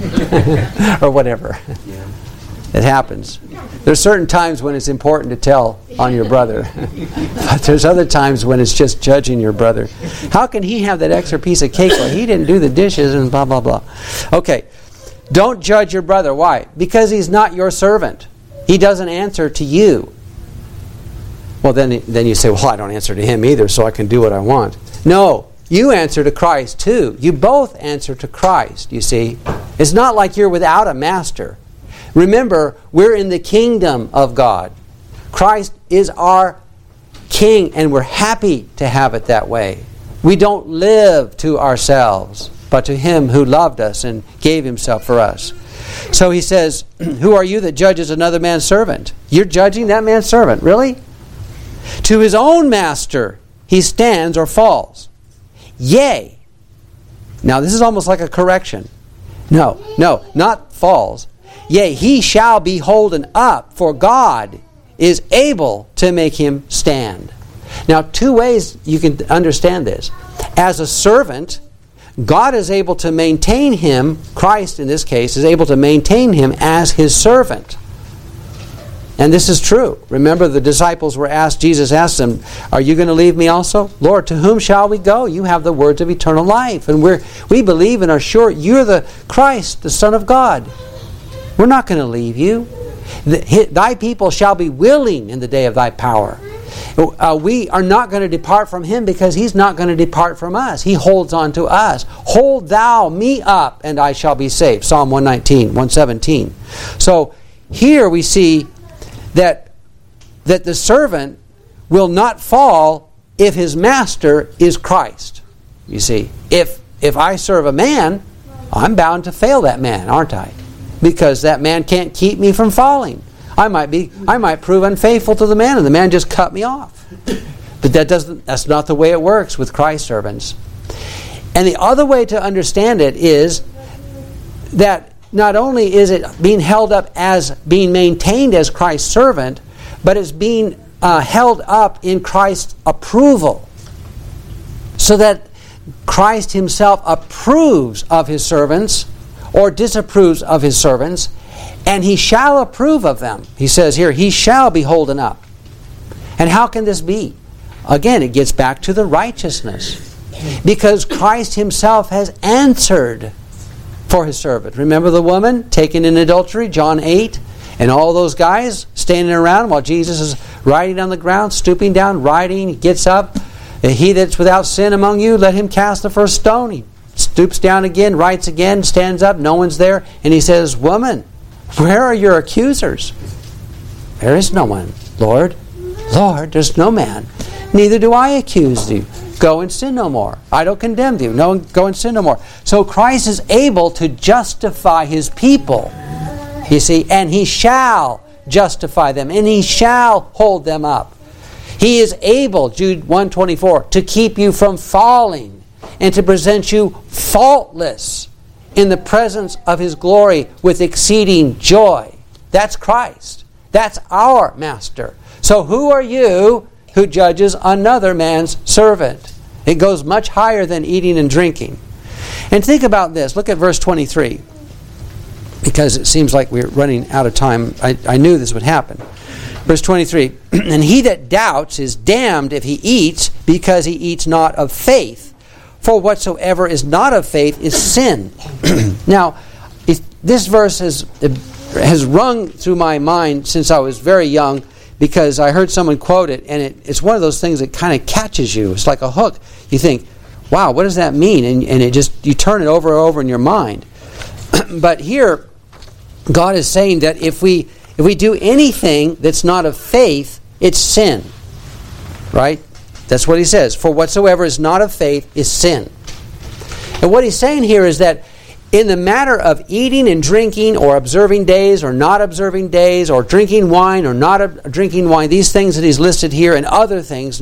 Or whatever. Yeah. It happens. There's certain times when it's important to tell on your brother. But there's other times when it's just judging your brother. How can he have that extra piece of cake? Well, he didn't do the dishes and blah, blah, blah. Okay. Don't judge your brother. Why? Because he's not your servant. He doesn't answer to you. Well, then you say, well, I don't answer to him either, so I can do what I want. No. You answer to Christ too. You both answer to Christ, you see. It's not like you're without a master. Remember, we're in the kingdom of God. Christ is our King, and we're happy to have it that way. We don't live to ourselves, but to Him who loved us and gave Himself for us. So he says, who are you that judges another man's servant? You're judging that man's servant, really? To his own master he stands or falls. Yea. Now this is almost like a correction. No, not falls. Yea, he shall be holden up, for God is able to make him stand. Now, two ways you can understand this. As a servant, God is able to maintain him, Christ in this case, is able to maintain him as his servant. And this is true. Remember, the disciples were asked, Jesus asked them, are you going to leave me also? Lord, to whom shall we go? You have the words of eternal life. And we believe and are sure you're the Christ, the Son of God. We're not going to leave you. Thy people shall be willing in the day of thy power. We are not going to depart from him because he's not going to depart from us. He holds on to us. Hold thou me up and I shall be saved. Psalm 119, 117. So here we see that the servant will not fall if his master is Christ. You see, if I serve a man, I'm bound to fail that man, aren't I? Because that man can't keep me from falling. I might prove unfaithful to the man, and the man just cut me off. But that's not the way it works with Christ's servants. And the other way to understand it is that not only is it being held up as being maintained as Christ's servant, but it's being held up in Christ's approval. So that Christ himself approves of his servants or disapproves of his servants, and he shall approve of them. He says here, he shall be holden up. And how can this be? Again, it gets back to the righteousness. Because Christ himself has answered for his servant. Remember the woman taken in adultery, John 8? And all those guys standing around while Jesus is writing on the ground, stooping down, writing, he gets up. He that's without sin among you, let him cast the first stone. He stoops down again, writes again, stands up, no one's there. And he says, woman, where are your accusers? There is no one, Lord. Lord, there's no man. Neither do I accuse you. Go and sin no more. I don't condemn you. No, go and sin no more. So Christ is able to justify his people. You see, and he shall justify them, and he shall hold them up. He is able, Jude 1:24, to keep you from falling and to present you faultless in the presence of his glory with exceeding joy. That's Christ. That's our master. So who are you who judges another man's servant? It goes much higher than eating and drinking. And think about this. Look at verse 23. Because it seems like we're running out of time. I knew this would happen. Verse 23. And he that doubts is damned if he eats, because he eats not of faith. For whatsoever is not of faith is sin. Now, this verse has rung through my mind since I was very young, because I heard someone quote it, and it's one of those things that kind of catches you. It's like a hook. You think, wow, what does that mean? And it just, you turn it over and over in your mind. But here, God is saying that if we do anything that's not of faith, it's sin. Right? That's what he says. For whatsoever is not of faith is sin. And what he's saying here is that in the matter of eating and drinking, or observing days or not observing days, or drinking wine or not drinking wine, these things that he's listed here and other things,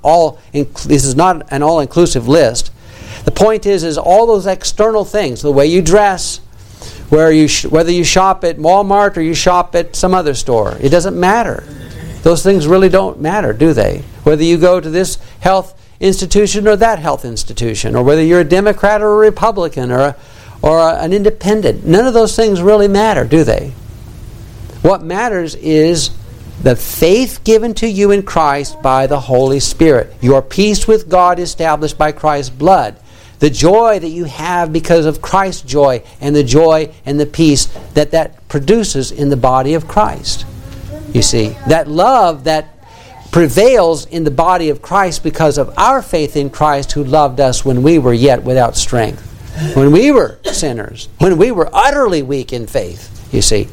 this is not an all-inclusive list. The point is all those external things, the way you dress, whether you shop at Walmart or you shop at some other store, it doesn't matter. Those things really don't matter, do they? Whether you go to this health institution or that health institution, or whether you're a Democrat or a Republican or an independent, none of those things really matter, do they? What matters is the faith given to you in Christ by the Holy Spirit. Your peace with God established by Christ's blood. The joy that you have because of Christ's joy, and the joy and the peace that produces in the body of Christ. You see, that love that prevails in the body of Christ because of our faith in Christ, who loved us when we were yet without strength, when we were sinners, when we were utterly weak in faith, you see.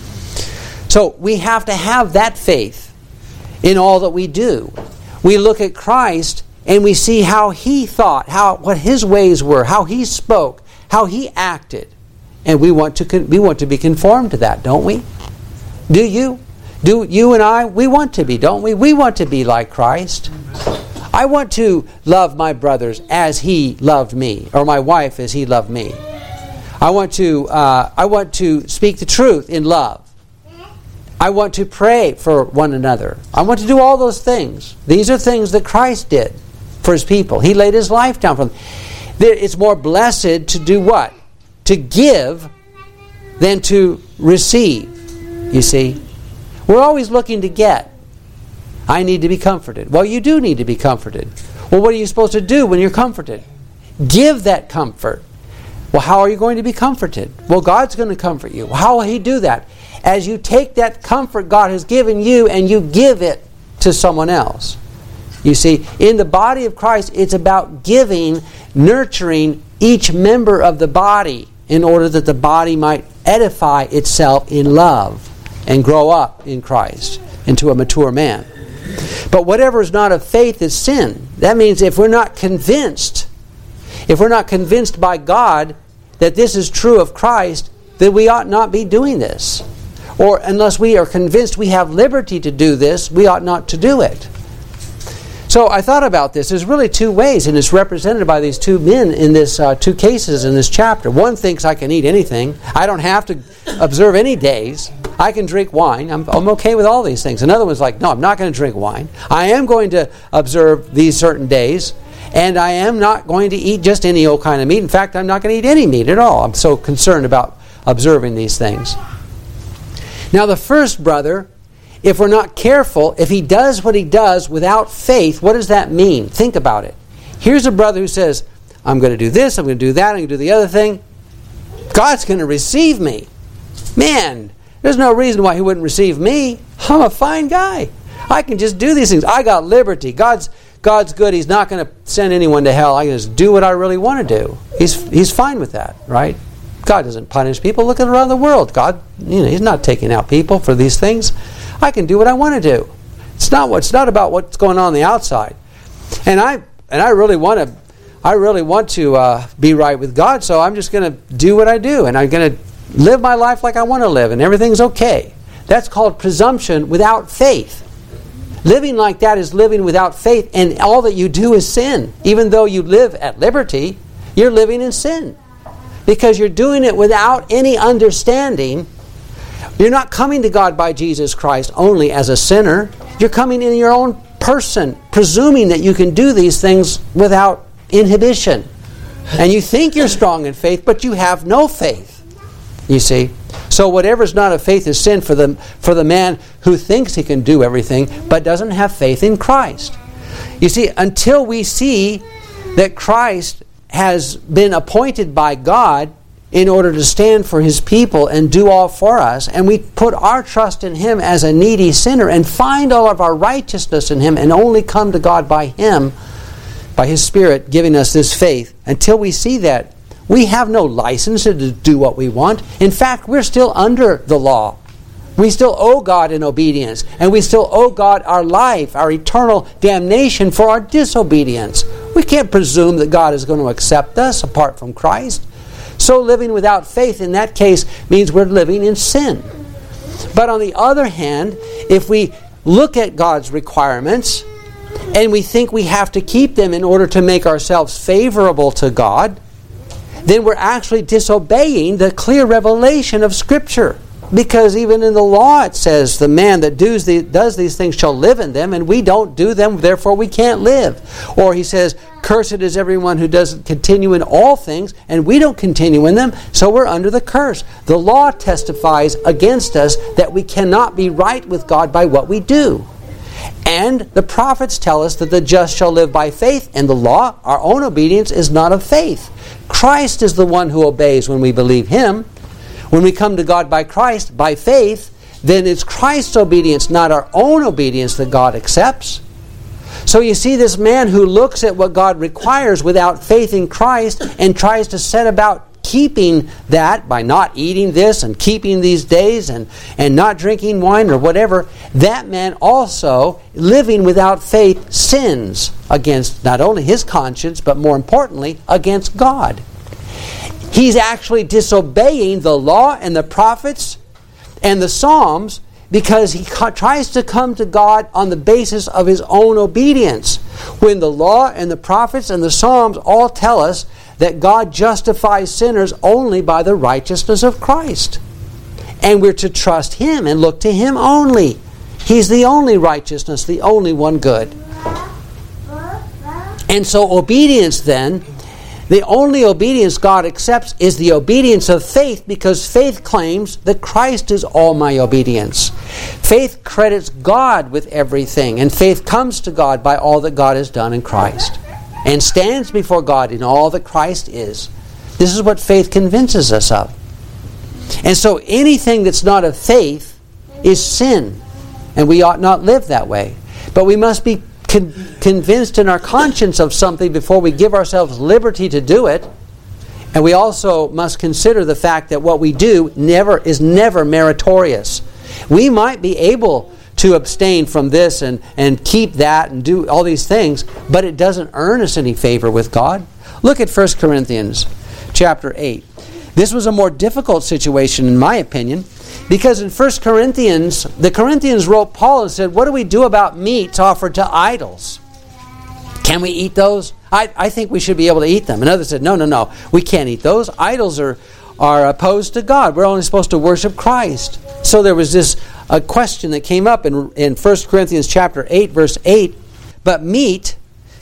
So we have to have that faith in all that we do. We look at Christ and we see how he thought, what his ways were, how he spoke, how he acted. And we want to be conformed to that, don't we? Do you? Do you and I? We want to be, don't we? We want to be like Christ. I want to love my brothers as he loved me, or my wife as he loved me. I want to speak the truth in love. I want to pray for one another. I want to do all those things. These are things that Christ did for his people. He laid his life down for them. It's more blessed to do what? To give than to receive. You see? We're always looking to get. I need to be comforted. Well, you do need to be comforted. Well, what are you supposed to do when you're comforted? Give that comfort. Well, how are you going to be comforted? Well, God's going to comfort you. How will he do that? As you take that comfort God has given you and you give it to someone else. You see, in the body of Christ, it's about giving, nurturing each member of the body in order that the body might edify itself in love and grow up in Christ into a mature man. But whatever is not of faith is sin. That means if we're not convinced by God that this is true of Christ, then we ought not be doing this. Or unless we are convinced we have liberty to do this, we ought not to do it. So I thought about this. There's really two ways, and it's represented by these two men in this two cases in this chapter. One thinks I can eat anything. I don't have to observe any days. I can drink wine. I'm okay with all these things. Another one's like, no, I'm not going to drink wine. I am going to observe these certain days. And I am not going to eat just any old kind of meat. In fact, I'm not going to eat any meat at all. I'm so concerned about observing these things. Now, the first brother, if we're not careful, if he does what he does without faith, what does that mean? Think about it. Here's a brother who says, I'm going to do this, I'm going to do that, I'm going to do the other thing. God's going to receive me. Man, there's no reason why he wouldn't receive me. I'm a fine guy. I can just do these things. I got liberty. God's good. He's not going to send anyone to hell. I can just do what I really want to do. He's fine with that, right? God doesn't punish people. Look around the world. God, He's not taking out people for these things. I can do what I want to do. It's not about what's going on the outside. And I really want to be right with God. So I'm just going to do what I do, and I'm going to live my life like I want to live, and everything's okay. That's called presumption without faith. Living like that is living without faith, and all that you do is sin. Even though you live at liberty, you're living in sin. Because you're doing it without any understanding. You're not coming to God by Jesus Christ only as a sinner. You're coming in your own person, presuming that you can do these things without inhibition. And you think you're strong in faith, but you have no faith. You see? So whatever's not of faith is sin for the man who thinks he can do everything, but doesn't have faith in Christ. You see, until we see that Christ has been appointed by God in order to stand for His people and do all for us, and we put our trust in Him as a needy sinner and find all of our righteousness in Him and only come to God by Him, by His Spirit giving us this faith, until we see that, we have no license to do what we want. In fact, we're still under the law. We still owe God in obedience, and we still owe God our life, our eternal damnation for our disobedience. We can't presume that God is going to accept us apart from Christ. So living without faith in that case means we're living in sin. But on the other hand, if we look at God's requirements and we think we have to keep them in order to make ourselves favorable to God, then we're actually disobeying the clear revelation of Scripture. Because even in the law it says, the man that does these things shall live in them, and we don't do them, therefore we can't live. Or he says, cursed is everyone who doesn't continue in all things, and we don't continue in them, so we're under the curse. The law testifies against us that we cannot be right with God by what we do. And the prophets tell us that the just shall live by faith, and the law, our own obedience, is not of faith. Christ is the one who obeys when we believe Him. When we come to God by Christ, by faith, then it's Christ's obedience, not our own obedience, that God accepts. So you see this man who looks at what God requires without faith in Christ and tries to set about keeping that by not eating this and keeping these days and not drinking wine or whatever, that man also, living without faith, sins against not only his conscience, but more importantly, against God. He's actually disobeying the law and the prophets and the Psalms because he tries to come to God on the basis of his own obedience. When the law and the prophets and the Psalms all tell us that God justifies sinners only by the righteousness of Christ. And we're to trust Him and look to Him only. He's the only righteousness, the only one good. And so obedience then, the only obedience God accepts is the obedience of faith, because faith claims that Christ is all my obedience. Faith credits God with everything, and faith comes to God by all that God has done in Christ and stands before God in all that Christ is. This is what faith convinces us of. And so anything that's not of faith is sin, and we ought not live that way. But we must be convinced in our conscience of something before we give ourselves liberty to do it. And we also must consider the fact that what we do is never meritorious. We might be able to abstain from this and keep that and do all these things, but it doesn't earn us any favor with God. Look at 1 Corinthians chapter 8. This was a more difficult situation, in my opinion, because in 1 Corinthians, the Corinthians wrote Paul and said, what do we do about meats offered to idols? Can we eat those? I think we should be able to eat them. And others said, no, we can't eat those. Idols are opposed to God. We're only supposed to worship Christ. So there was a question that came up in 1 Corinthians chapter 8, verse 8. But meat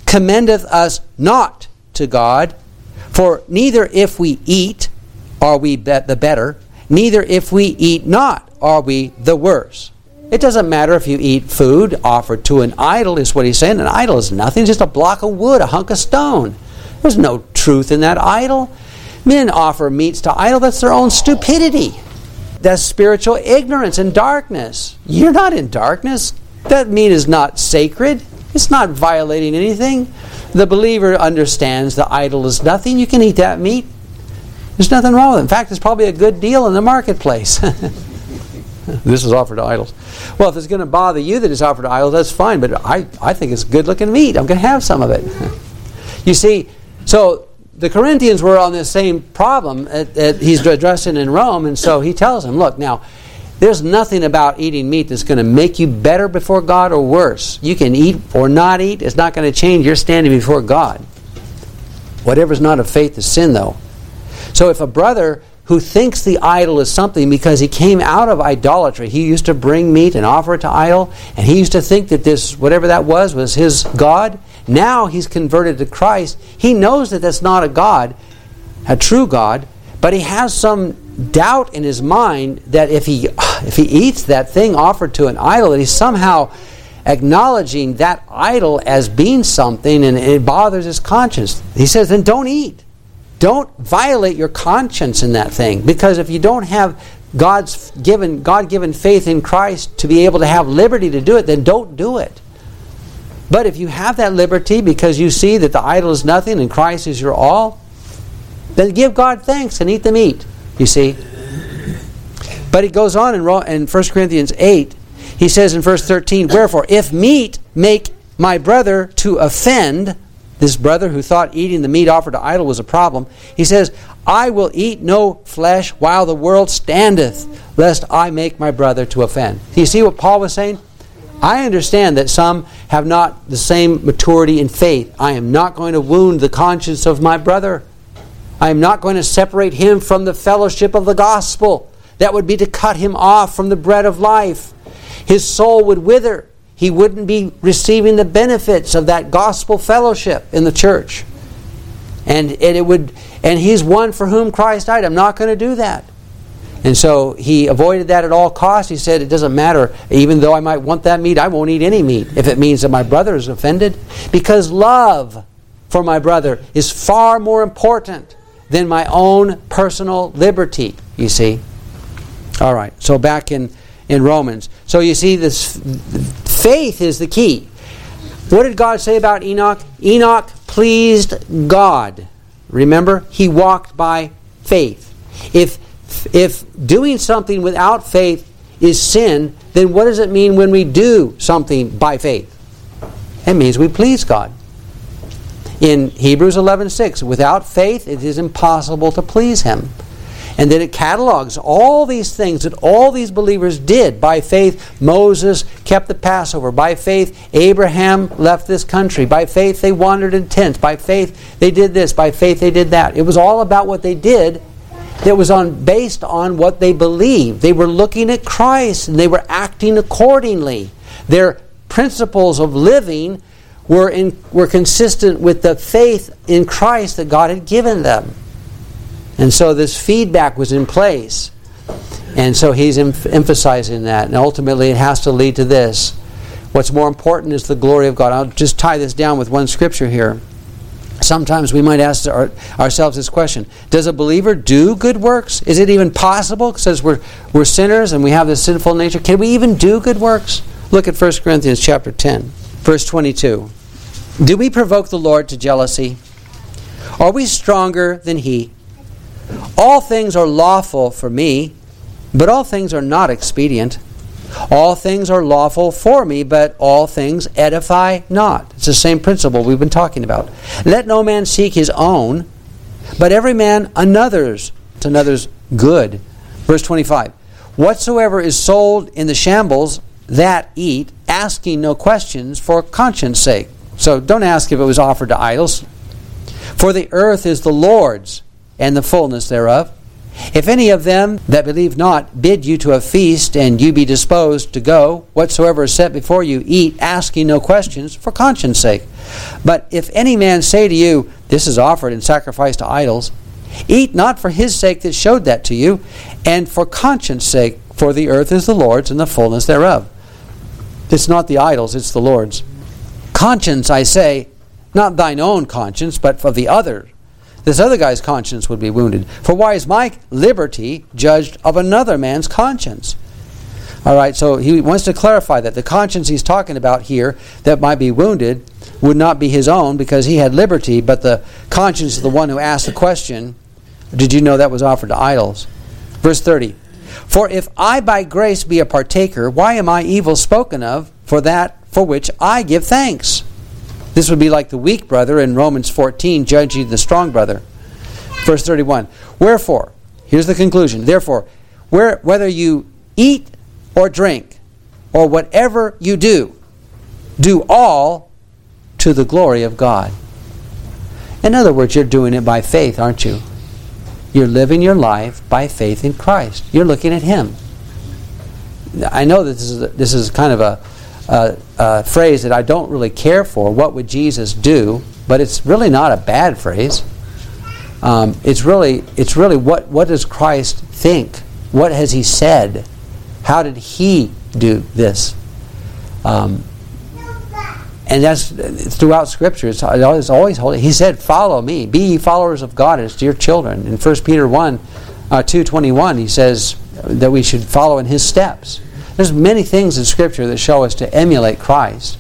commendeth us not to God, for neither if we eat are we the better, neither if we eat not are we the worse. It doesn't matter if you eat food offered to an idol, is what he's saying. An idol is nothing, just a block of wood, a hunk of stone. There's no truth in that idol. Men offer meats to idol. That's their own stupidity. That's spiritual ignorance and darkness. You're not in darkness. That meat is not sacred. It's not violating anything. The believer understands the idol is nothing. You can eat that meat. There's nothing wrong with it. In fact, it's probably a good deal in the marketplace. This is offered to idols. Well, if it's going to bother you that it's offered to idols, that's fine. But I think it's good-looking meat. I'm going to have some of it. You see, so the Corinthians were on this same problem he's addressing in Rome, and so he tells them, look, now, there's nothing about eating meat that's going to make you better before God or worse. You can eat or not eat. It's not going to change your standing before God. Whatever's not of faith is sin, though. So if a brother who thinks the idol is something because he came out of idolatry, he used to bring meat and offer it to idol, and he used to think that this, whatever that was his God. Now he's converted to Christ. He knows that that's not a God, a true God, but he has some doubt in his mind that if he eats that thing offered to an idol, that he's somehow acknowledging that idol as being something, and it bothers his conscience. He says, then don't eat. Don't violate your conscience in that thing, because if you don't have God-given faith in Christ to be able to have liberty to do it, then don't do it. But if you have that liberty because you see that the idol is nothing and Christ is your all, then give God thanks and eat the meat, you see. But he goes on in 1 Corinthians 8, he says in verse 13, wherefore, if meat make my brother to offend, this brother who thought eating the meat offered to idol was a problem, he says, I will eat no flesh while the world standeth, lest I make my brother to offend. Do you see what Paul was saying? I understand that some have not the same maturity in faith. I am not going to wound the conscience of my brother. I am not going to separate him from the fellowship of the gospel. That would be to cut him off from the bread of life. His soul would wither. He wouldn't be receiving the benefits of that gospel fellowship in the church. And he's one for whom Christ died. I'm not going to do that. And so he avoided that at all costs. He said, it doesn't matter. Even though I might want that meat, I won't eat any meat if it means that my brother is offended. Because love for my brother is far more important than my own personal liberty, you see. All right, so back in Romans. So you see, this faith is the key. What did God say about Enoch? Enoch pleased God. Remember, he walked by faith. If doing something without faith is sin, then what does it mean when we do something by faith? It means we please God. In Hebrews 11:6, without faith it is impossible to please Him. And then it catalogs all these things that all these believers did. By faith, Moses kept the Passover. By faith, Abraham left this country. By faith, they wandered in tents. By faith, they did this. By faith, they did that. It was all about what they did that was based on what they believed. They were looking at Christ and they were acting accordingly. Their principles of living were consistent with the faith in Christ that God had given them. And so this feedback was in place. And so he's emphasizing that. And ultimately it has to lead to this. What's more important is the glory of God. I'll just tie this down with one scripture here. Sometimes we might ask ourselves this question. Does a believer do good works? Is it even possible? Because we're sinners and we have this sinful nature. Can we even do good works? Look at 1 Corinthians chapter 10, verse 22. Do we provoke the Lord to jealousy? Are we stronger than He? All things are lawful for me, but all things are not expedient. All things are lawful for me, but all things edify not. It's the same principle we've been talking about. Let no man seek his own, but every man another's good. Verse 25. Whatsoever is sold in the shambles, that eat, asking no questions for conscience sake. So don't ask if it was offered to idols. For the earth is the Lord's, and the fullness thereof. If any of them that believe not bid you to a feast, and you be disposed to go, whatsoever is set before you, eat, asking no questions for conscience sake. But if any man say to you, this is offered in sacrifice to idols, eat not for his sake that showed that to you, and for conscience sake, for the earth is the Lord's and the fullness thereof. It's not the idols, it's the Lord's. Conscience, I say, not thine own conscience, but for the other. This other guy's conscience would be wounded. For why is my liberty judged of another man's conscience? All right, so he wants to clarify that the conscience he's talking about here that might be wounded would not be his own because he had liberty, but the conscience of the one who asked the question, did you know that was offered to idols? Verse 30. For if I by grace be a partaker, why am I evil spoken of for that for which I give thanks? This would be like the weak brother in Romans 14 judging the strong brother. Verse 31. Wherefore, here's the conclusion. Therefore, whether you eat or drink, or whatever you do, do all to the glory of God. In other words, you're doing it by faith, aren't you? You're living your life by faith in Christ. You're looking at Him. I know that this is kind of a phrase that I don't really care for. What would Jesus do? But it's really not a bad phrase. It's really what does Christ think? What has He said? How did He do this? And that's throughout Scripture. It's always holy. He said, "Follow me, be ye followers of God as dear children." In 1 Peter 2:21, he says that we should follow in His steps. There's many things in Scripture that show us to emulate Christ.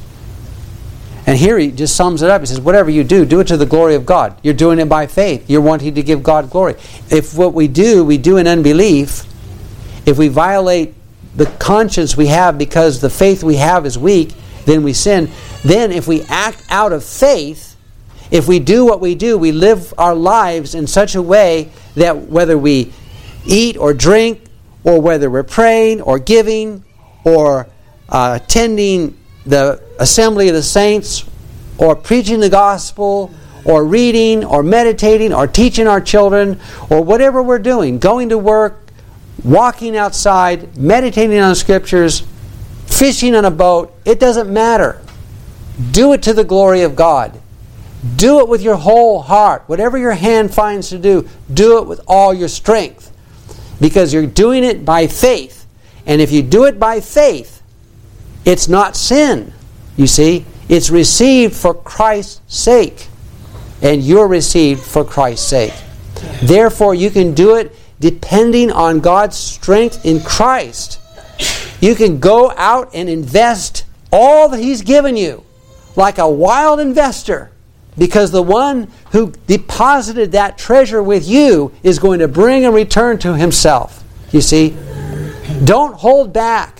And here he just sums it up. He says, whatever you do, do it to the glory of God. You're doing it by faith. You're wanting to give God glory. If what we do in unbelief, if we violate the conscience we have because the faith we have is weak, then we sin. Then if we act out of faith, if we do what we do, we live our lives in such a way that whether we eat or drink, or whether we're praying or giving or attending the assembly of the saints or preaching the gospel or reading or meditating or teaching our children or whatever we're doing, going to work, walking outside, meditating on Scriptures, fishing on a boat, it doesn't matter. Do it to the glory of God. Do it with your whole heart. Whatever your hand finds to do it with all your strength. Because you're doing it by faith. And if you do it by faith, it's not sin. You see, it's received for Christ's sake. And you're received for Christ's sake. Therefore, you can do it depending on God's strength in Christ. You can go out and invest all that He's given you like a wild investor, because the one who deposited that treasure with you is going to bring a return to Himself. You see? Don't hold back.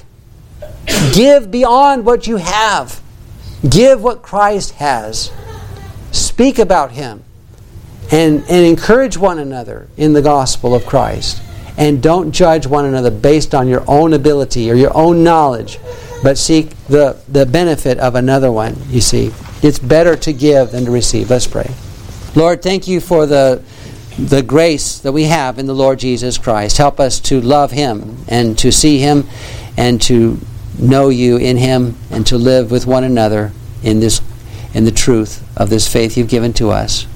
Give beyond what you have. Give what Christ has. Speak about Him. And encourage one another in the gospel of Christ. And don't judge one another based on your own ability or your own knowledge, but seek the benefit of another one, you see. It's better to give than to receive. Let's pray. Lord, thank You for the grace that we have in the Lord Jesus Christ. Help us to love Him and to see Him and to know You in Him and to live with one another in the truth of this faith You've given to us.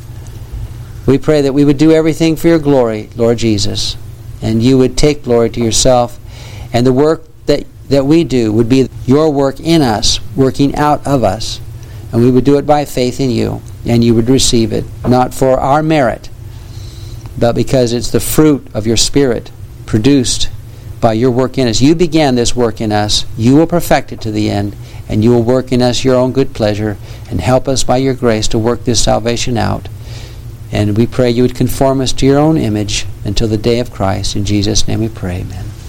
We pray that we would do everything for Your glory, Lord Jesus, and You would take glory to Yourself, and the work that we do would be Your work in us, working out of us. And we would do it by faith in You, and You would receive it, not for our merit, but because it's the fruit of Your Spirit produced by Your work in us. You began this work in us. You will perfect it to the end, and You will work in us Your own good pleasure, and help us by Your grace to work this salvation out. And we pray You would conform us to Your own image until the day of Christ. In Jesus' name we pray, amen.